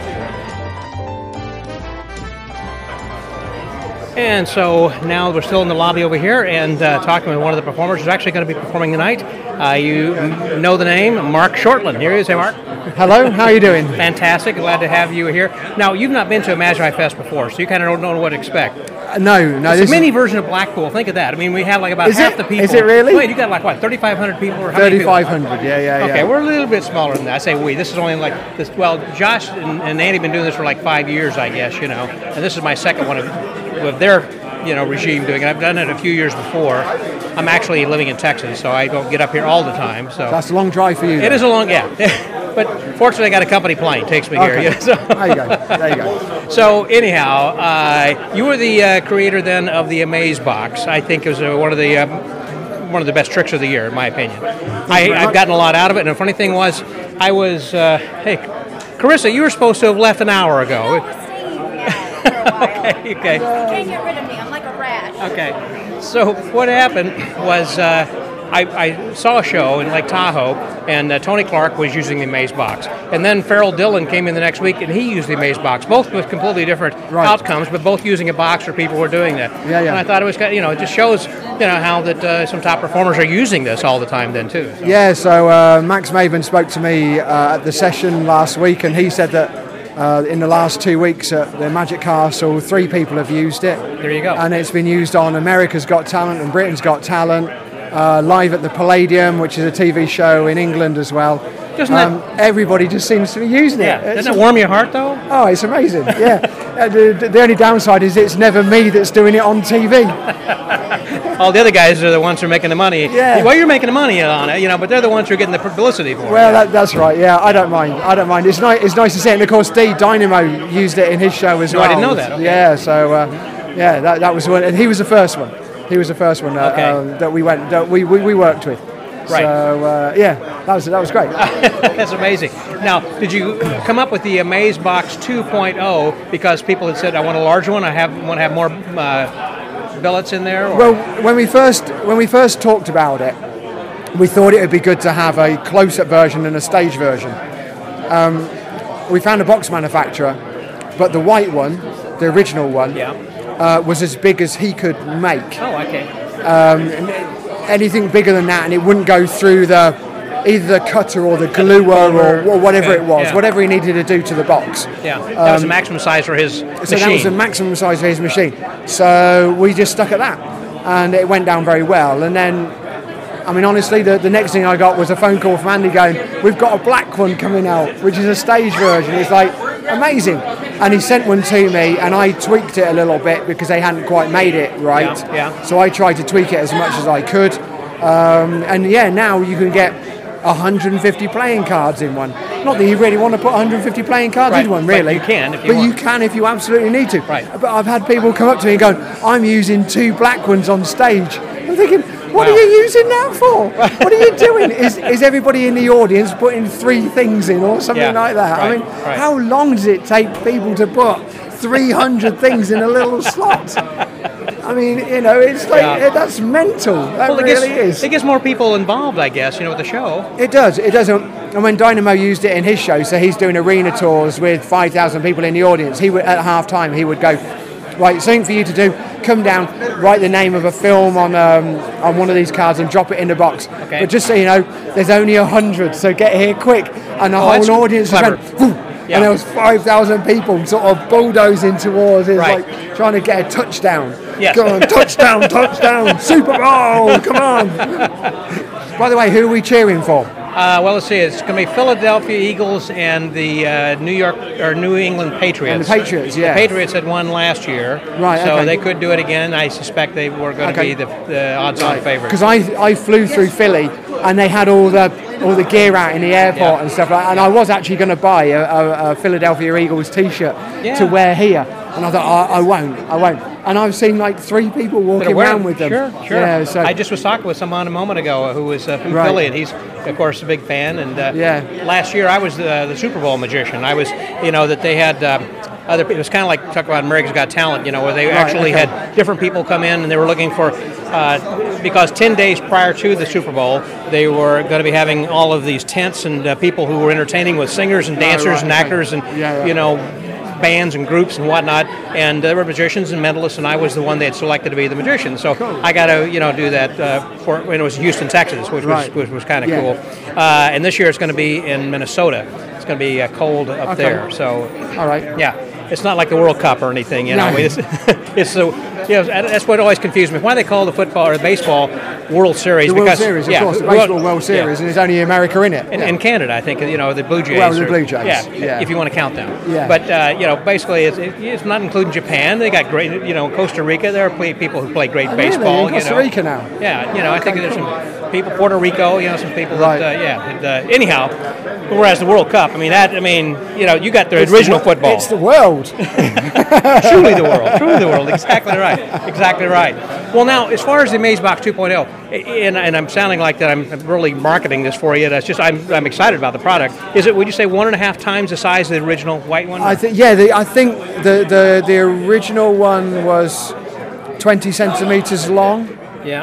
And so now we're still in the lobby over here and uh, talking with one of the performers who's actually going to be performing tonight. Uh, you m- know the name, Mark Shortland. Here he is. Hey, Mark. Hello, how are you doing? Fantastic. Glad to have you here. Now, you've not been to a Magi Fest before, so you kind of don't know what to expect. Uh, no, no. It's this a mini version of Blackpool. Think of that. I mean, we have like about Is half it? the people. Is it really? Wait, you got like what, thirty-five hundred people? Or how many people? thirty-five hundred, yeah, yeah, Okay, yeah. we're a little bit smaller than that. I say we. This is only like this. Well, Josh and, and Andy have been doing this for like five years, I guess. You know, and this is my second one of, of their, you know, regime doing it. I've done it a few years before. I'm actually living in Texas, so I don't get up here all the time. So That's a long drive for you. it is a long, yeah. But fortunately, I got a company plane takes me Okay. here. Yeah, so. There you go. There you go. So anyhow, uh, you were the uh, creator then of the Amaze Box. I think it was uh, one of the um, one of the best tricks of the year, in my opinion. I, I've gotten a lot out of it, and the funny thing was, I was uh, hey, Carissa, you were supposed to have left an hour ago. okay, okay. You can't get rid of me. I'm like a rat. Okay. So what happened was uh, I, I saw a show in Lake Tahoe, and uh, Tony Clark was using the Amaze Box. And then Farrell Dillon came in the next week, and he used the Amaze Box. Both with completely different Right. outcomes, but both using a box where people were doing that. Yeah, yeah. And I thought it was, kind of- you know, it just shows, you know, how that uh, some top performers are using this all the time then, too. So. Yeah, so uh, Max Maven spoke to me uh, at the session last week, and he said that uh, in the last two weeks at the Magic Castle, three people have used it. There you go. And it's been used on America's Got Talent and Britain's Got Talent, uh, live at the Palladium, which is a T V show in England as well. Doesn't that- everybody just seems to be using Yeah. it. It's- Doesn't it warm your heart, though? Oh, it's amazing. Yeah. uh, the, the only downside is it's never me that's doing it on T V. All the other guys are the ones who are making the money. Yeah. Well, you're making the money on it, you know, but they're the ones who are getting the publicity for Well, it. that, that's right. Yeah, I don't mind. I don't mind. It's nice. It's nice to see it. And of course, D Dynamo used it in his show as No, I well. didn't know that. Okay. Yeah. So, uh, yeah, that, that was one. And he was the first one. He was the first one uh, Okay. uh, that we went. That we, we, we worked with. Right. So uh, yeah, that was that was great. That's amazing. Now, did you come up with the Amaze Box two point oh because people had said, I want a larger one, I have want to have more uh, billets in there? Or? Well, when we first when we first talked about it, we thought it would be good to have a close-up version and a stage version. Um, we found a box manufacturer, but the white one, the original one, yeah. uh, was as big as he could make. Oh, okay. Anything bigger than that, and it wouldn't go through the either the cutter or the gluer or, or whatever Okay, it was, yeah. whatever he needed to do to the box. Yeah, that was the maximum size for his So machine. that was the maximum size for his machine. So we just stuck at that, and it went down very well. And then I mean, honestly, the, the next thing I got was a phone call from Andy going, we've got a black one coming out, which is a stage version. It's like, amazing. And he sent one to me, and I tweaked it a little bit because they hadn't quite made it right. Yeah, yeah. So I tried to tweak it as much as I could. Um, and yeah, now you can get one hundred fifty playing cards in one. Not that you really want to put one hundred fifty playing cards Right, in one, but really. you can if you But want. you can if you absolutely need to. Right. But I've had people come up to me and go, I'm using two black ones on stage. I'm thinking, what Wow. are you using that for? What are you doing? Is is everybody in the audience putting three things in or something Yeah, like that? I right, mean, right. how long does it take people to put three hundred things in a little slot? I mean, you know, it's like, Yeah. that's mental. That Well, it really gets, is. it gets more people involved, I guess, you know, with the show. It does, it does. Um, And when Dynamo used it in his show, so he's doing arena tours with five thousand people in the audience, he would, at half time, he would go, right, something for you to do, come down, write the name of a film on um, on one of these cards and drop it in the box. Okay. But just so you know, there's only a hundred, so get here quick. And the Oh, that's whole audience clever. just went, "Whoo," Yeah. and there was five thousand people sort of bulldozing towards it, Right. like trying to get a touchdown. Yes. Go on, touchdown, touchdown, Super Bowl, come on. By the way, who are we cheering for? Uh, well, let's see. It's going to be Philadelphia Eagles and the uh, New York or New England Patriots. And the Patriots, yeah. The Patriots had won last year, Right, So okay. they could do it again. I suspect they were going to Okay. be the, the odds-on favorite. Because I I flew through Philly and they had all the all the gear out in the airport Yeah. and stuff like that. And I was actually going to buy a, a, a Philadelphia Eagles T-shirt Yeah. to wear here. And I thought, I, I won't, I won't. And I've seen like three people walking around with them. Sure, sure. Yeah, so I just was talking with someone a moment ago who was uh, from Right. Philly, and he's, of course, a big fan. And uh, Yeah. last year I was the, the Super Bowl magician. I was, you know, that they had um, other. It was kind of like talk about America's Got Talent, you know, where they Right, actually okay. had different people come in, and they were looking for uh, because ten days prior to the Super Bowl, they were going to be having all of these tents and uh, people who were entertaining with singers and dancers right, and okay. actors and Yeah, yeah. you know. bands and groups and whatnot, and there were magicians and mentalists, and I was the one they had selected to be the magician. So I got to, you know, do that uh, for when it was Houston, Texas, which Right. was which was kind of Yeah. cool. Uh, and this year it's going to be in Minnesota. It's going to be uh, cold up Okay. there. So all right. yeah, it's not like the World Cup or anything, you know. No. It's, it's so, you know, that's what always confused me. Why they call the football or the baseball World Series? The World because, Series, of yeah, course, the well, baseball World yeah. Series, and there's only America in it. In, Yeah. in Canada, I think, you know, the Blue Jays. Well, the are- Blue Jays, Yeah, yeah. if you want to count them. Yeah. But, uh, you know, basically, it's, it, it's not including Japan. They got great, you know, Costa Rica, there are play, people who play great Oh, really? baseball. In Costa you know. Rica now? Yeah, you know, I think Okay, there's cool. some people, Puerto Rico, you know, some people Right. that, uh, yeah. And, uh, anyhow, whereas the World Cup, I mean, that, I mean, you know, you got the It's original the, football. It's the world. Truly the world. Truly the world. Exactly right. Exactly right. Well, now, as far as the AmazeBox two point oh, and, and I'm sounding like that I'm really marketing this for you. That's just I'm, I'm excited about the product. Is it? Would you say one and a half times the size of the original white one? I think yeah. The, I think the, the the original one was twenty centimeters long. Yeah.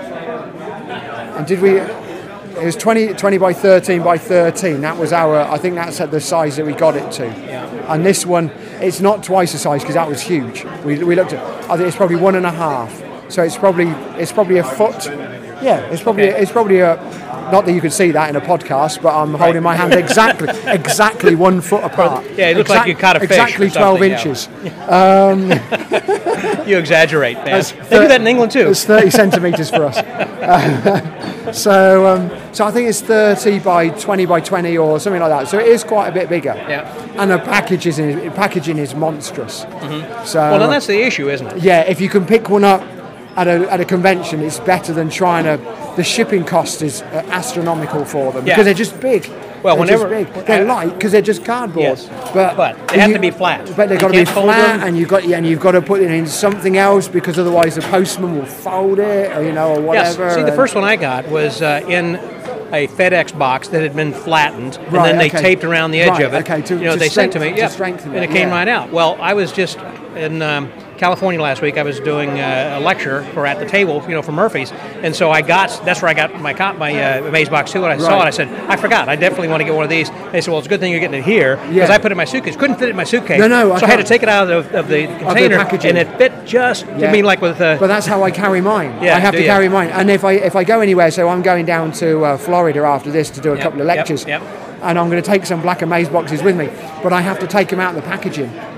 And did we? It was twenty, twenty by thirteen by thirteen. That was our. I think that's at the size that we got it to. Yeah. And this one, it's not twice the size because that was huge. We, we looked at. I think it's probably one and a half. So it's probably it's probably a foot. Yeah, it's probably Okay. it's probably a. Not that you could see that in a podcast, but I'm holding my hands exactly exactly one foot apart. Yeah, it looked like you caught a fish or Exactly twelve something, yeah. inches. You exaggerate, man. That's They do thir- that in England too. It's thirty centimeters for us. Uh, so, um, so I think it's thirty by twenty by twenty or something like that. So it is quite a bit bigger. Yeah. And the package is packaging is monstrous. So Well, then that's the issue, isn't it? yeah, if you can pick one up at a at a convention, it's better than trying to. The shipping cost is uh, astronomical for them Yeah. because they're just big. Well, they're whenever- just big. They're light because they're just cardboard. Yes. but But they have you- to be flat. But they've You got to be can't fold flat, them. and you've got yeah, and you've got to put it in something else because otherwise the postman will fold it, or you know, or Yes. whatever. See, the and- first one I got was uh, in a FedEx box that had been flattened, and Right, then they okay. taped around the edge Right, of it. okay, to- you know, to they sent to me, strengthen- to yeah, strengthen and it, it came yeah. right out. Well, I was just in um, California last week. I was doing uh, a lecture for At the Table, you know, for Murphy's, and so I got. That's where I got my cop, my uh, AmazeBox two. And I saw Right. it, I said, I forgot. I definitely want to get one of these. They said, well, it's a good thing you're getting it here because Yeah. I put it in my suitcase. Couldn't fit it in my suitcase. No, no, I So I had to can't. take it out of, of the container, packaging. and it fit just. Yeah. I mean, like with the. But that's how I carry mine. Yeah, I have do to you? carry mine. And if I if I go anywhere, so I'm going down to uh, Florida after this to do a Yep, couple of yep, lectures, yep. and I'm going to take some black Amaze boxes with me. But I have to take them out of the packaging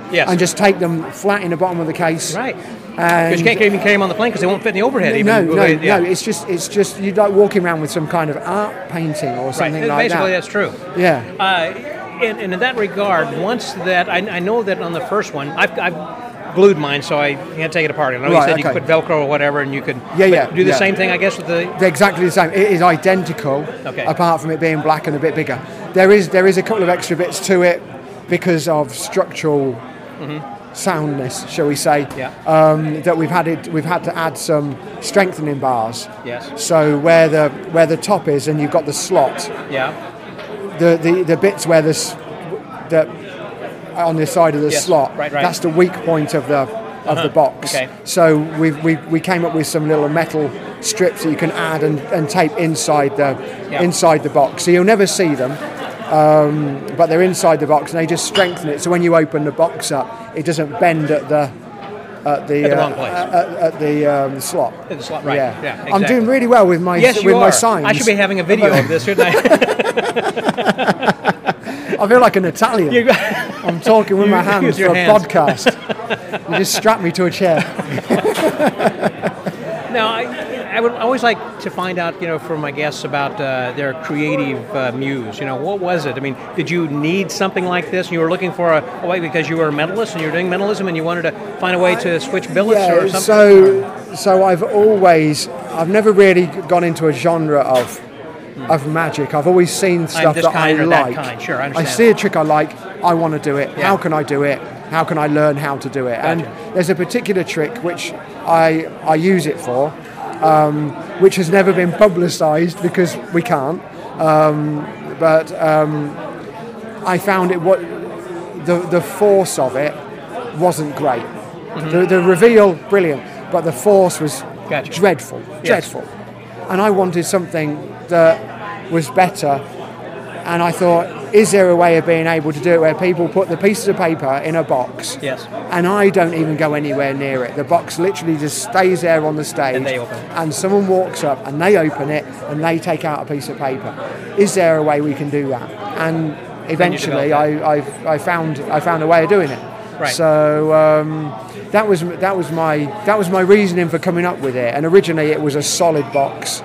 Yes. and just take them flat in the bottom of the case. Right. And Because you can't even carry them on the plane because they won't fit in the overhead. no, even. no, Yeah. no. It's just, it's just you're like walking around with some kind of art painting or something right. like Basically, that. that's true. Yeah. Uh, and, and in that regard, once that, I, I know that on the first one, I've, I've glued mine, so I can't take it apart. I know you Right, said you okay. could put Velcro or whatever, and you could Yeah, but yeah, do the yeah. same thing, I guess, with the... They're exactly the same. It is identical, Okay. apart from it being black and a bit bigger. There is there is a couple of extra bits to it because of structural soundness, shall we say? Yeah. Um, that we've had it. We've had to add some strengthening bars. Yes. So where the where the top is, and you've got the slot, Yeah. the the, the bits where this that on the side of the Yes, slot, right, right. that's the weak point of the of the box. Okay. So we we we came up with some little metal strips that you can add and, and tape inside the Yeah. inside the box. So you'll never see them, um, but they're inside the box and they just strengthen it. So when you open the box up, it doesn't bend at the at the, At the uh, wrong place. At, at the um, slot. At the slot, right. Yeah, Yeah, I'm exactly. doing really well with my Yes, you with are. my signs. I should be having a video of this, shouldn't I? I feel like an Italian. You- I'm talking with You my hands use for your a hands. podcast. You just strap me to a chair. Now, I, I would always like to find out, you know, from my guests about uh, their creative uh, muse. You know, what was it? I mean, did you need something like this? You were looking for a, a way because you were a mentalist and you were doing mentalism and you wanted to find a way to switch billets Yeah, or something? so so I've always I've never really gone into a genre of of magic. I've always seen stuff this that I kind or that like. kind, sure, I I understand. see a trick I like, I want to do it. Yeah. How can I do it? How can I learn how to do it? And there's a particular trick which I I use it for, um, which has never been publicised because we can't. Um, but um, I found it what the the force of it wasn't great. The, the reveal, brilliant, but the force was Gotcha. dreadful, Yes. dreadful. And I wanted something that was better. And I thought, is there a way of being able to do it where people put the pieces of paper in a box, Yes. and I don't even go anywhere near it? The box literally just stays there on the stage, And they open it. and someone walks up and they open it and they take out a piece of paper. Is there a way we can do that? And eventually, I, developed I, I found I found a way of doing it. Right. So um, that was that was my that was my reasoning for coming up with it. And originally, it was a solid box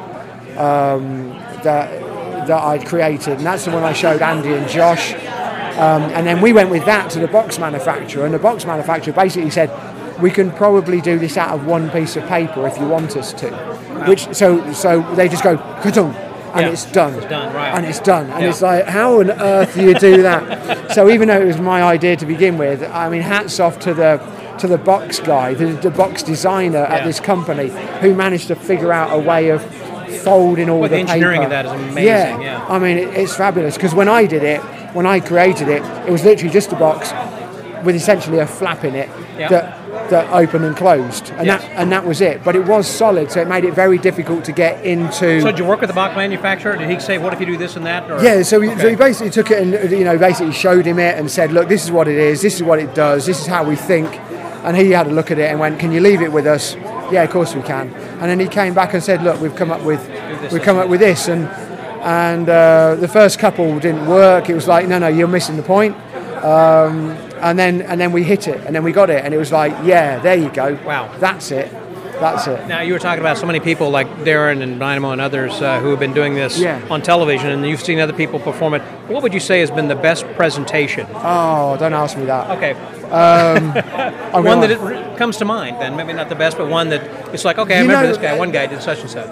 um, that that I'd created, and that's the one I showed Andy and Josh. Um, and then we went with that to the box manufacturer, and the box manufacturer basically said, "We can probably do this out of one piece of paper if you want us to." Which so so they just go ka-tung, and Yeah. it's done. It's done, right. And it's done. And Yeah. it's like, how on earth do you do that? So even though it was my idea to begin with, I mean, hats off to the to the box guy, the, the box designer Yeah. at this company, who managed to figure out a way of folding all Well, the the engineering paper. of that is amazing, Yeah, yeah. I mean, it, it's fabulous because when I did it, when I created it, it was literally just a box with essentially a flap in it Yeah. that that opened and closed, and Yes. that and that was it. But it was solid, so it made it very difficult to get into. So did you work with the box manufacturer? Did he say, what if you do this and that? Or? Yeah, so he, so Okay. he basically took it and, you know, basically showed him it and said, look, this is what it is, this is what it does, this is how we think. And he had a look at it and went, can you leave it with us? Yeah, of course we can. And then he came back and said, look, we've come up with this, we've this, come up with this. And and uh, the first couple didn't work. It was like, no, no, you're missing the point. Um, and then and then we hit it, and then we got it, and it was like, yeah, there you go. Wow. That's it. That's it. Now, you were talking about so many people like Darren and Dynamo and others uh, who have been doing this Yeah. on television, and you've seen other people perform it. What would you say has been the best presentation? Oh, don't ask me that. Okay. I'm One gonna- that it re- comes to mind, then. Maybe not the best, but one that it's like, okay, I You remember know, this guy. One guy did such and such.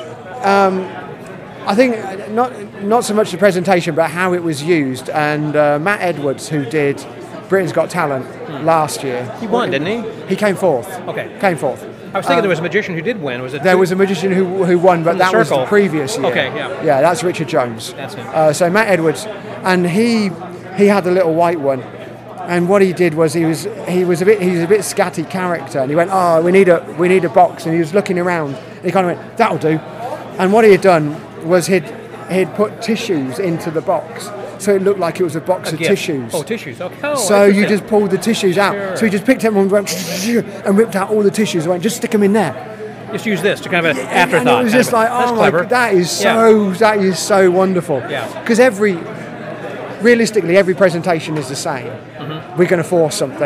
I think not not so much the presentation, but how it was used. And uh, Matt Edwards, who did Britain's Got Talent last year, He won, didn't he? he came fourth. Okay. Came fourth. I was thinking there was a magician who did win. Was it? There two? was a magician who who won, but From the that was the circle. previous year. Okay, yeah. Yeah, that's Richard Jones. That's him. Uh, so Matt Edwards, and he he had the little white one. And what he did was he was he was a bit he was a bit scatty character, and he went, oh, we need a we need a box, and he was looking around, and he kind of went, that'll do. And what he had done was he'd he'd put tissues into the box, so it looked like it was a box A of gift. tissues. Oh, tissues. Okay. Oh, So you interesting. just pulled the tissues out. Sure. So he just picked them and went and ripped out all the tissues and went, just stick them in there. just use this to kind of an And- afterthought. And it was kind just of a- like, that's oh clever. my, that is Yeah. so that is so wonderful. Yeah. Because every, realistically, every presentation is the same. Mm-hmm. We're going to force something.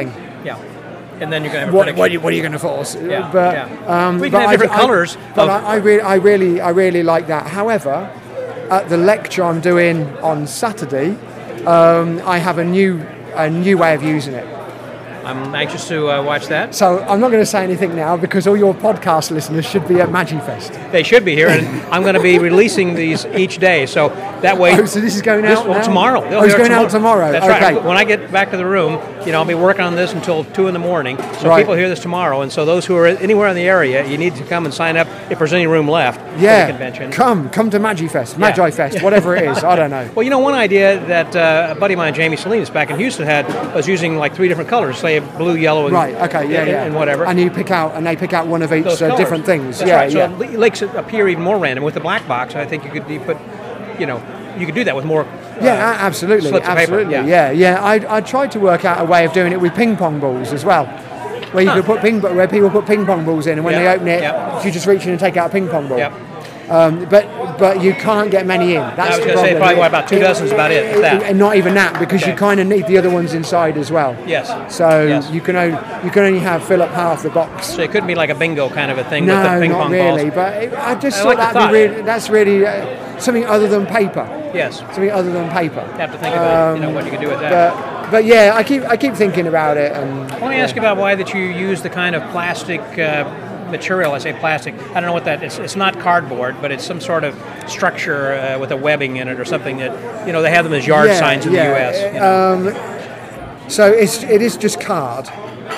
Yeah. And then you're going to have a what, prediction. what, are you, what are you going to force? Yeah, but, yeah. Um, We but can have I- different I- colours But of- I, I, re- I really, I really like that. However, at the lecture I'm doing on Saturday, um, I have a new, a new way of using it. I'm anxious to uh, watch that. So I'm not going to say anything now because all your podcast listeners should be at Magifest. They should be here, and I'm going to be releasing these each day, so that way... Oh, so this is going this, out well, now? tomorrow. Oh, it's going out tomorrow. That's okay. right. When I get back to the room, you know, I'll be working on this until two in the morning, so Right. people hear this tomorrow, and so those who are anywhere in the area, you need to come and sign up if there's any room left Yeah, for the convention. come, come to Magifest, Yeah. Magifest, whatever it is, I don't know. Well, you know, one idea that uh, a buddy of mine, Jamie Salinas, back in Houston had was using like three different colors, say blue, yellow, and, Right, okay, yeah, and, yeah. and whatever. And you pick out, and they pick out one of each Those uh, colours. different things. That's yeah, right. So yeah. it makes it appear even more random. With the black box, I think you could you put, you know, you could do that with more. Yeah, uh, a- absolutely, slips of paper. absolutely. Yeah. Yeah, yeah. I I tried to work out a way of doing it with ping pong balls as well, where you Huh. could put ping where people put ping pong balls in, and when Yeah, they open it, yeah. you just reach in and take out a ping pong ball. Yep. Um, but but you can't get many in. That's I was the going to say problem. probably what, about two dozen's about it, if that. And not even that, because you Okay. kind of need the other ones inside as well. Yes. So Yes. you can only you can only have fill up half the box. So it couldn't be like a bingo kind of a thing with the No, ping not pong really. balls. But it, I just I thought like the that'd thought. be really, that's really uh, something other than paper. Yes. Something other than paper. You have to think about you know what you can do with that. But but yeah, I keep I keep thinking about it, and I want to ask you about why that you use the kind of plastic uh, material. I say plastic. I don't know what that is. It's not cardboard, but it's some sort of structure uh, with a webbing in it or something that, you know, they have them as yard Yeah, signs in yeah. the U S. You know. Um, so it's it is just card,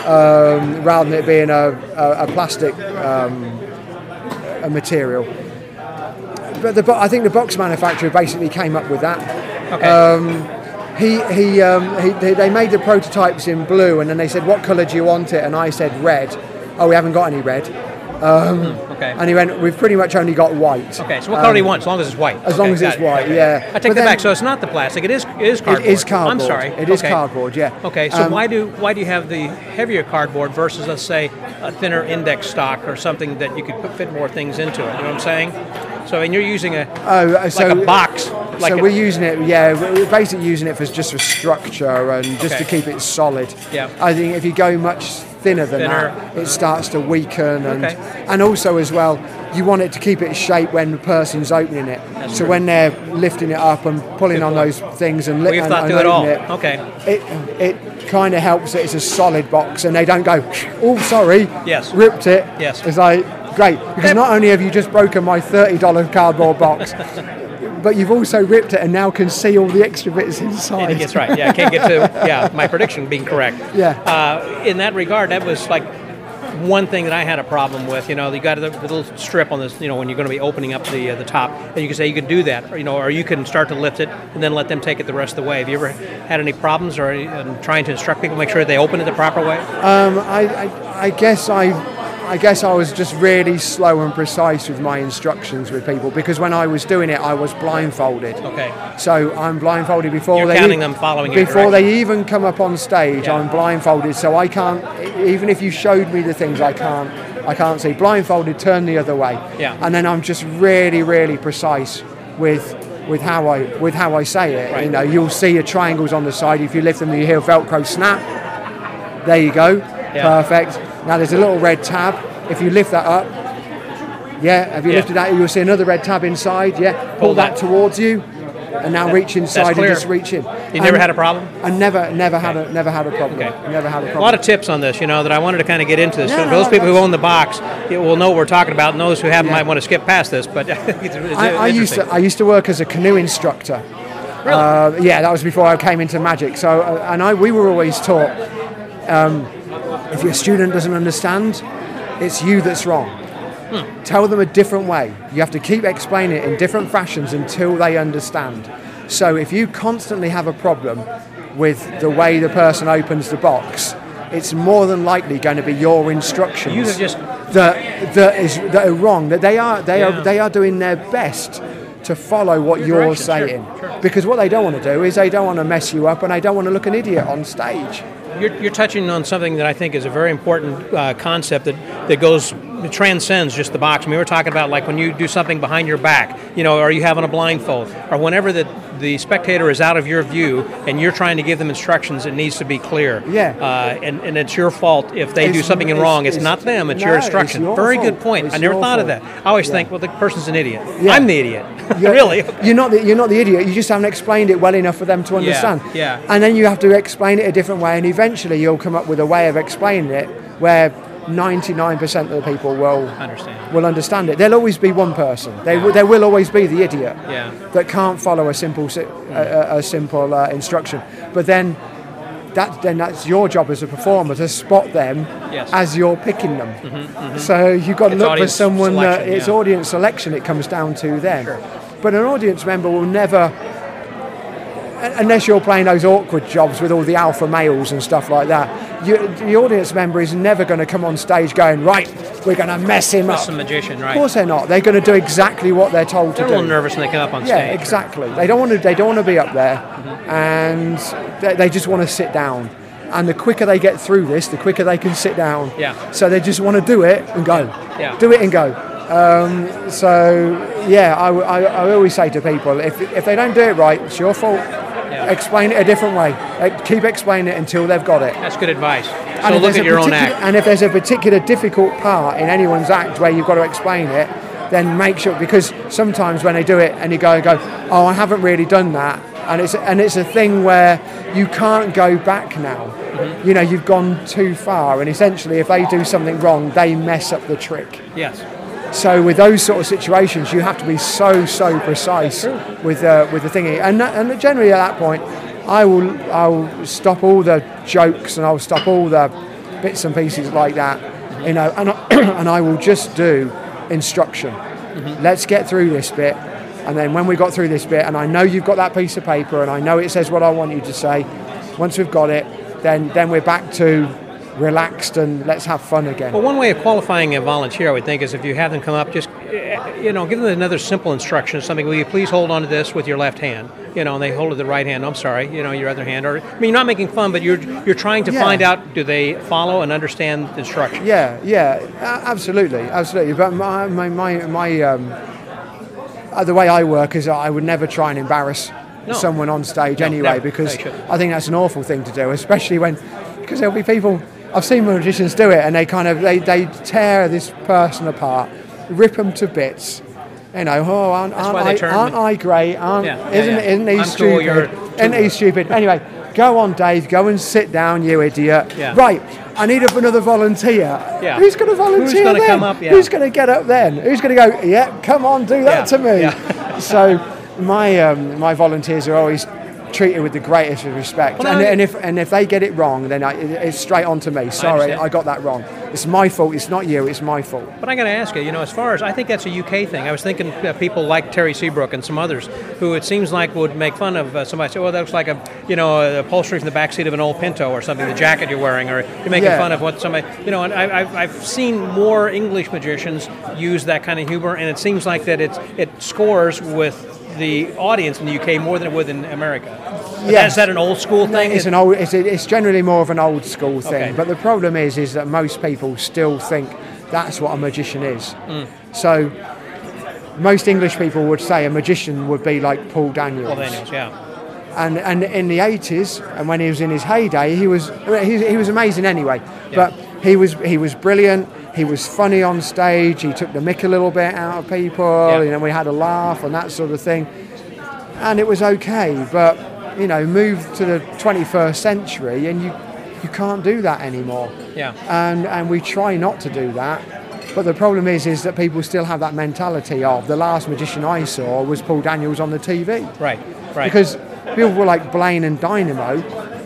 um, rather than it being a a, a plastic um, a material. But the bo- I think the box manufacturer basically came up with that. Okay. Um, he he, um, he they, they made the prototypes in blue, and then they said, "What colour do you want it?" And I said, "Red." Oh, we haven't got any red. okay. And he went, "We've pretty much only got white." Okay, so what color do you Um, want? As long as it's white. As Okay, long as got it's it. white, Okay. yeah. I But take that then- back. So it's not the plastic. It is. It is cardboard. It is cardboard. I'm sorry. It is Okay. cardboard, yeah. Okay. So Um, why do why do you have the heavier cardboard versus, let's say, a thinner index stock or something that you could put, fit more things into it? You know what I'm saying? So and you're using a Oh, uh, so, like a box. Like so a- we're using it, yeah, we're we're basically using it for just for structure and just Okay. to keep it solid. Yeah. I think if you go much thinner than Thinner. that, it starts to weaken, and Okay. and also as well, you want it to keep its shape when the person's opening it. so when they're lifting it up and pulling Good on point. those things and, li- We've and, thought and through it all. opening it, Okay. it it kind of helps that it's a solid box and they don't go, oh sorry, Yes. ripped it. Yes. It's like great, because not only have you just broken my thirty dollars cardboard box, but you've also ripped it and now can see all the extra bits I inside. think it's right. Yeah, I can't get to yeah my prediction being correct. Yeah. Uh, in that regard, that was like one thing that I had a problem with. You know, you got the, the little strip on this. You know, when you're going to be opening up the uh, the top, and you can say you can do that. Or, you know, or you can start to lift it and then let them take it the rest of the way. Have you ever had any problems or any, um, trying to instruct people make sure they open it the proper way? Um, I, I, I guess I, I guess I was just really slow and precise with my instructions with people, because when I was doing it, I was blindfolded. Okay. So I'm blindfolded before You're they counting them following your before direction. they even come up on stage. Yeah. I'm blindfolded, so I can't. Even if you showed me the things, I can't. I can't see. Blindfolded, turn the other way. Yeah. And then I'm just really, really precise with with how I with how I say it. Right. You know, you'll see your triangles on the side. If you lift them, you hear Velcro snap. There you go. Yeah. Perfect. Now there's a little red tab. If you lift that up, yeah. Have you Yeah. lifted that? You'll see another red tab inside. Yeah. Pull, Pull that, that. towards you, and now reach inside and clear. just reach in. You never And- had a problem? I never, never had a, never had a problem. Okay. Never had a A problem. lot of tips on this, you know, that I wanted to kind of get into this. Yeah, so no, those people who that's- own the box it will know what we're talking about, and those who haven't Yeah. might want to skip past this, but it's, it's I, I used interesting. to, I used to work as a canoe instructor. Really? Uh, yeah, that was before I came into Magic. So, uh, and I, we were always taught, um, if your student doesn't understand, it's you that's wrong. Hmm. Tell them a different way. You have to keep explaining it in different fashions until they understand. So if you constantly have a problem with the way the person opens the box, it's more than likely going to be your instructions You have just- that that is that are wrong. That they are they Yeah. are they are doing their best to follow what Your you're direction, sure, saying, sure. because what they don't want to do is they don't want to mess you up and they don't want to look an idiot on stage. You're, you're touching on something that I think is a very important uh, concept that, that goes it transcends just the box. I mean, we were talking about like when you do something behind your back, you know, are you having a blindfold, or whenever the the spectator is out of your view and you're trying to give them instructions, it needs to be clear. Yeah. Uh, and, and it's your fault if they It's- do something it's- wrong. It's, it's- not them, it's no, your it's instruction. your Very fault. good point. It's I never your thought of fault. that. I always Yeah. think, well, the person's an idiot. Yeah. I'm the idiot. You're- Really? You're not the, you're not the idiot. You just haven't explained it well enough for them to understand. yeah. And then you have to explain it a different way, and eventually you'll come up with a way of explaining it where ninety-nine percent of the people will Understand. will understand it. There'll always be one person. They w there will always be the idiot Yeah. that can't follow a simple si- a, a, a simple uh, instruction. But then that then that's your job as a performer to spot them Yes. as you're picking them. So you've got to It's look for audience someone that selection, it's yeah. audience selection. It comes down to then. Sure. But an audience member will never, unless you're playing those awkward jobs with all the alpha males and stuff like that, you, the audience member is never going to come on stage going, right, we're going to mess him That's up. a magician, right? Of course they're not. They're going to do exactly what they're told They're a to little do. nervous when they come up on Yeah, stage. exactly. They don't want to. They don't want to be up there, and they, they just want to sit down. And the quicker they get through this, the quicker they can sit down. Yeah. So they just want to do it and go. Yeah. Do it and go. Um, so yeah, I, I, I always say to people, if if they don't do it right, it's your fault. Yeah. Explain it a different way. Uh, Keep explaining it until they've got it. That's good advice. So And if look there's at a your own particular- act. And if there's a particular difficult part in anyone's act where you've got to explain it, then make sure, because sometimes when they do it and you go and go, oh, I haven't really done that, and it's and it's a thing where you can't go back now. Mm-hmm. You know, you've gone too far, and essentially, if they do something wrong, they mess up the trick. Yes. So with those sort of situations, you have to be so so precise with uh, with the thingy, and that, and generally at that point, I will I'll stop all the jokes and I'll stop all the bits and pieces like that, you know, and I, and I will just do instruction. Mm-hmm. Let's get through this bit, and then when we got through this bit, and I know you've got that piece of paper, and I know it says what I want you to say. Once we've got it, then then we're back to relaxed and let's have fun again. Well, one way of qualifying a volunteer, I would think, is if you have them come up, just, you know, give them another simple instruction, something, will you please hold on to this with your left hand? You know, and they hold it with the right hand. I'm sorry, you know, your other hand. Or, I mean, you're not making fun, but you're you're trying to Yeah. find out, do they follow and understand the instruction? Yeah, yeah, a- absolutely, absolutely. But my my my, my um, uh, the way I work is I would never try and embarrass No. someone on stage No, anyway, never. because No, you shouldn't. I think that's an awful thing to do, especially when because there'll be people. I've seen magicians do it, and they kind of they, they tear this person apart, rip them to bits. You know, oh, aren't, That's aren't, why they I, turn aren't them- I great? Aren't, Yeah, yeah, isn't, yeah. isn't he I'm cool, stupid? you're isn't he stupid? Anyway, go on, Dave. Go and sit down, you idiot. Yeah. Right, I need another volunteer. Yeah. Who's going to volunteer Who's gonna then? come up, yeah. Who's going to get up then? Who's going to go, yeah, come on, do that Yeah, to me? yeah. So my um, my volunteers are always treated with the greatest of respect. Well, and, now- and if and if they get it wrong, then I, it- it's straight on to me. Sorry, understand. I, got that wrong. It's my fault. It's not you. It's my fault. But I got to ask you, you know, as far as I think that's a U K thing. I was thinking uh, people like Terry Seabrook and some others who it seems like would make fun of uh, somebody. Say, "Oh, that looks like a, you know, a upholstery from the backseat of an old Pinto or something. The jacket you're wearing, or you're making Yeah. fun of what somebody, you know." And I, I've, I've seen more English magicians use that kind of humor, and it seems like that it's it scores with the audience in the U K more than it would in America. But Yes. Is that an old school thing? It's an old. It's, it's generally more of an old school thing. Okay. But the problem is, is that most people still think that's what a magician is. Mm. So most English people would say a magician would be like Paul Daniels. Well, Daniels, yeah. And and in the eighties, and when he was in his heyday, he was he, he was amazing anyway. But he was he was brilliant. He was funny on stage. He took the mick a little bit out of people. Yeah. You know, we had a laugh and that sort of thing, and it was okay. But you know, move to the twenty-first century, and you you can't do that anymore. Yeah. And and we try not to do that. But the problem is, is that people still have that mentality of the last magician I saw was Paul Daniels on the T V. Right, right. Because people were like Blaine and Dynamo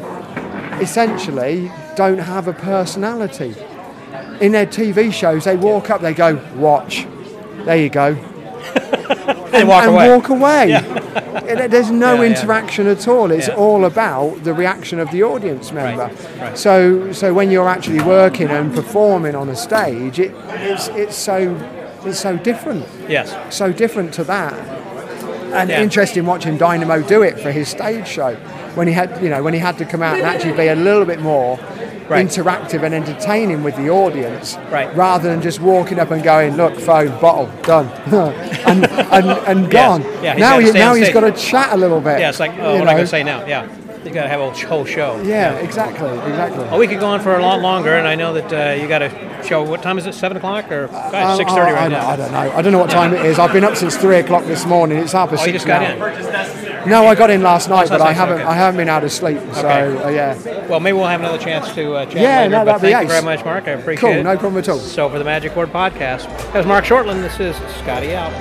essentially don't have a personality. In their T V shows, they walk up, they go, watch. There you go. and walk and away. walk away. And there's no Yeah, yeah. interaction at all. It's Yeah. all about the reaction of the audience member. right. So, so when you're actually working and performing on a stage, it, it's it's so it's so different. Yes. So different to that. And Yeah. interesting watching Dynamo do it for his stage show when he had, you know, when he had to come out and actually be a little bit more Right. interactive and entertaining with the audience, Right. rather than just walking up and going, look, phone, bottle, done, and, and, and gone. Yeah, he's now gotta he, stay now on he's stage. got to chat a little bit. Yeah, it's like, oh, you what am I know? going to say now? Yeah. You got to have a whole show. Yeah, exactly, exactly. Well, we could go on for a lot longer, and I know that uh, you got a show. What time is it? Seven o'clock or Um, six thirty I, right I, now? I don't know. I don't know what time it is. I've been up since three o'clock this morning. It's half past Oh, you six just got now. in. No, I got in last night, last but I night, haven't. okay. I haven't been out of sleep. So Okay. uh, yeah. Well, maybe we'll have another chance to uh, chat Yeah, later. no, but that'd be thank you ace. very much, Mark. I appreciate Cool, it. no problem at all. So for the Magic Word Podcast, that was Mark Shortland. This is Scotty out.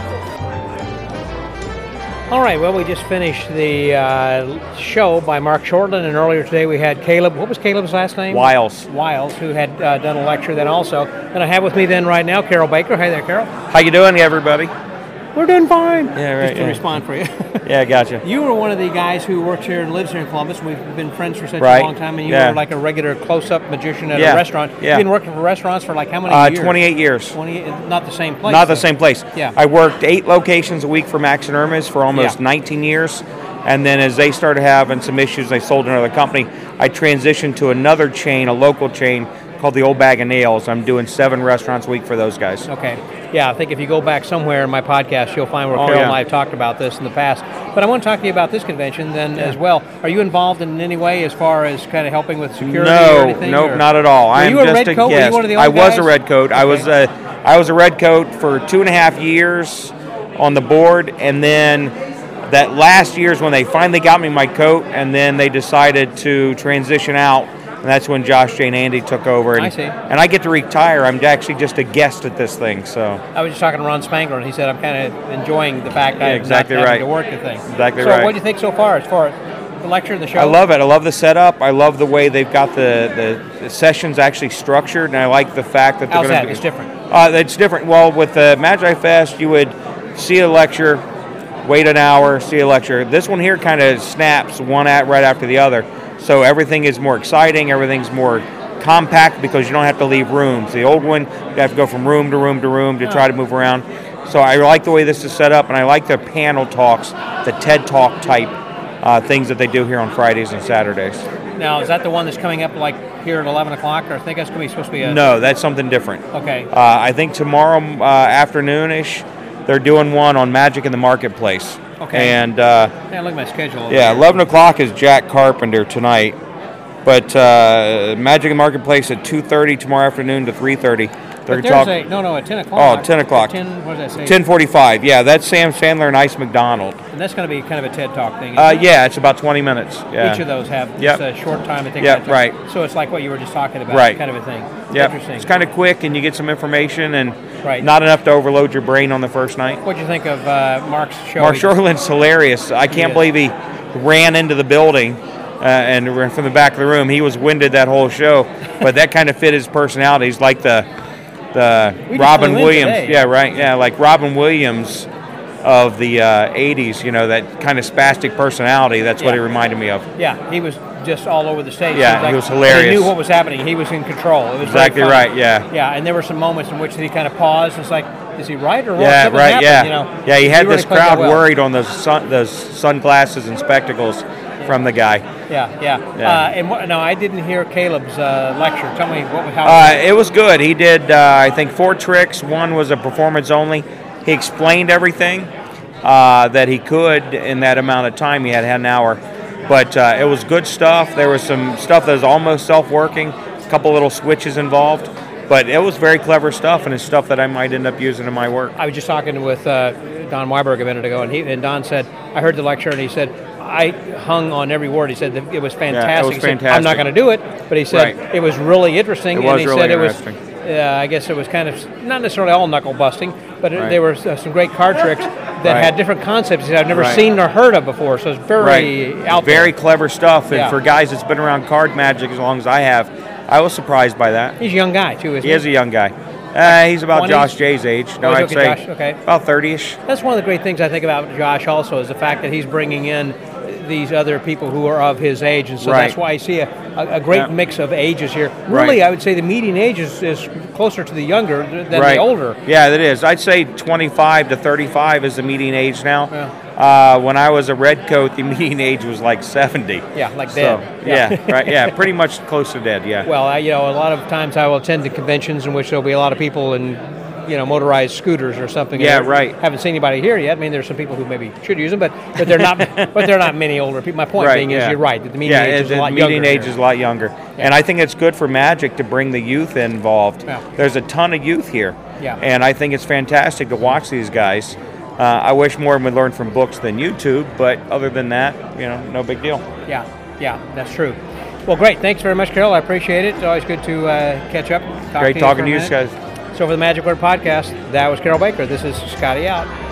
All right, well, we just finished the uh, show by Mark Shortland, and earlier today we had Caleb. What was Caleb's last name? Wiles. Wiles, who had uh, done a lecture then also. And I have with me then right now Carol Baker. Hi there, Carol. How you doing, everybody? We're doing fine. Yeah, right, Just to yeah. respond for you. Yeah, gotcha. You were one of the guys who works here and lives here in Columbus. We've been friends for such Right. a long time, and you Yeah. were like a regular close-up magician at Yeah. a restaurant. Yeah. You've been working for restaurants for like how many Uh, years? twenty-eight years. twenty, not the same place. Not the though. same place. Yeah. I worked eight locations a week for Max and Irma's for almost Yeah. nineteen years. And then as they started having some issues, they sold another company. I transitioned to another chain, a local chain called the Old Bag of Nails. I'm doing seven restaurants a week for those guys. Okay. Yeah, I think if you go back somewhere in my podcast, you'll find where Oh, Carol yeah. and I have talked about this in the past. But I want to talk to you about this convention then as well. Are you involved in any way as far as kind of helping with security or No, anything? nope, or? not at all. Were I'm you a just red a coat? Were you guest. one of the I old was guys? a red coat. I was a I was a red coat for two and a half years on the board, and then that last year's when they finally got me my coat, and then they decided to transition out, and that's when Josh, Jay, and Andy took over. And, I see. And I get to retire. I'm actually just a guest at this thing, so. I was just talking to Ron Spangler, and he said, I'm kind of enjoying the fact that Yeah, I'm exactly not having right. to work the thing. Exactly so right. what do you think so far as far as the lecture and the show? I love it. I love the setup. I love the way they've got the, the, the sessions actually structured, and I like the fact that they're How's going to that? be. It's different. Uh, it's different. Well, with the Magi Fest, you would see a lecture, wait an hour, see a lecture. This one here kind of snaps one at right after the other, so everything is more exciting. Everything's more compact because you don't have to leave rooms. The old one, you have to go from room to room to room to try to move around. So I like the way this is set up, and I like the panel talks, the TED Talk type uh, things that they do here on Fridays and Saturdays. Now, is that the one that's coming up like here at eleven o'clock, or I think that's going to be supposed to be a... No, that's something different. Okay. Uh, I think tomorrow uh, afternoon-ish, they're doing one on Magic in the Marketplace. Okay. And uh, Yeah, look at my schedule. over yeah, here. eleven o'clock is Jack Carpenter tonight. But uh, Magic in the Marketplace at two thirty tomorrow afternoon to three thirty. But there's a... No, no, at ten o'clock. Oh, ten o'clock. ten, what did I say? ten forty-five. Yeah, that's Sam Sandler and Ice McDonald. And that's going to be kind of a TED Talk thing. Uh, isn't it? yeah, it's about twenty minutes. Yeah. Each of those have Yep. just a short time to take Yep, that time. right. So it's like what you were just talking about, Right. kind of a thing. Yep. Interesting. It's kind of quick, and you get some information, and Right. not enough to overload your brain on the first night. What'd you think of uh, Mark's show? Mark Shortland's hilarious. I can't is. believe he ran into the building uh, and ran from the back of the room. He was winded that whole show, but that kind of fit his personality. He's like the the We just Robin flew in Williams. today. Yeah, right. Yeah, like Robin Williams of the uh, eighties. You know, that kind of spastic personality. That's what Yeah. he reminded me of. Yeah, he was just all over the stage. Yeah, like, he was hilarious. He knew what was happening. He was in control. It was very Exactly funny. right, yeah. Yeah, and there were some moments in which he kind of paused. It's like, is he right or wrong? Yeah, Something right. happened, Yeah, You know? yeah. He had really this played that crowd well. worried on those sun, those sunglasses and spectacles from the guy. Yeah, yeah. Yeah. Uh, and what, no, I didn't hear Caleb's uh, lecture. Tell me what how. Uh, it was good. He did, uh, I think, four tricks. One was a performance only. He explained everything uh, that he could in that amount of time. He had, had an hour. But uh, it was good stuff. There was some stuff that was almost self-working, a couple little switches involved. But it was very clever stuff, and it's stuff that I might end up using in my work. I was just talking with uh, Don Weiberg a minute ago, and he and Don said, I heard the lecture, and he said, I hung on every word. He said that it was fantastic. was He said, I'm fantastic. not going to do it, but he said Right. it was really interesting. It and was he really said interesting. It was, uh, I guess it was kind of not necessarily all knuckle busting, but it, Right. there were uh, some great card tricks that Right. had different concepts that I've never Right. seen or heard of before. So it's very Right. out Very there. clever stuff. And Yeah. for guys that's been around card magic as long as I have, I was surprised by that. He's a young guy too, isn't He is a young guy. Uh, he's about twenties? Josh Jay's age. No, Oh, he's I'd okay, say Josh, okay. about thirty-ish. That's one of the great things I think about Josh also is the fact that he's bringing in these other people who are of his age, and so Right. that's why I see a, a, a great Yeah. mix of ages here. Really, Right. I would say the median age is, is closer to the younger than right. the older. Yeah, that is. I'd say twenty-five to thirty-five is the median age now. Yeah. Uh, when I was a redcoat, the median age was like seventy. Yeah, like So, dead. yeah, right. Yeah, pretty much close to dead. Yeah. Well, I, you know, a lot of times I will attend to conventions in which there'll be a lot of people in, you know, motorized scooters or something. Yeah, And I right. Haven't seen anybody here yet. I mean, there's some people who maybe should use them, but but they're not. But they're not many older people. My point Right, being is, yeah. you're right. That the median yeah, age it- is a the lot median younger. age here. is a lot younger, and I think it's good for Magic to bring the youth involved. Yeah. There's a ton of youth here, Yeah. and I think it's fantastic to watch these guys. Uh, I wish more would learn from books than YouTube, but other than that, you know, no big deal. Yeah, yeah, that's true. Well, great. Thanks very much, Carol. I appreciate it. It's always good to uh, catch up. Talk Great to talking for to a you minute. guys. So for the Magic Word Podcast, that was Carol Baker. This is Scotty out.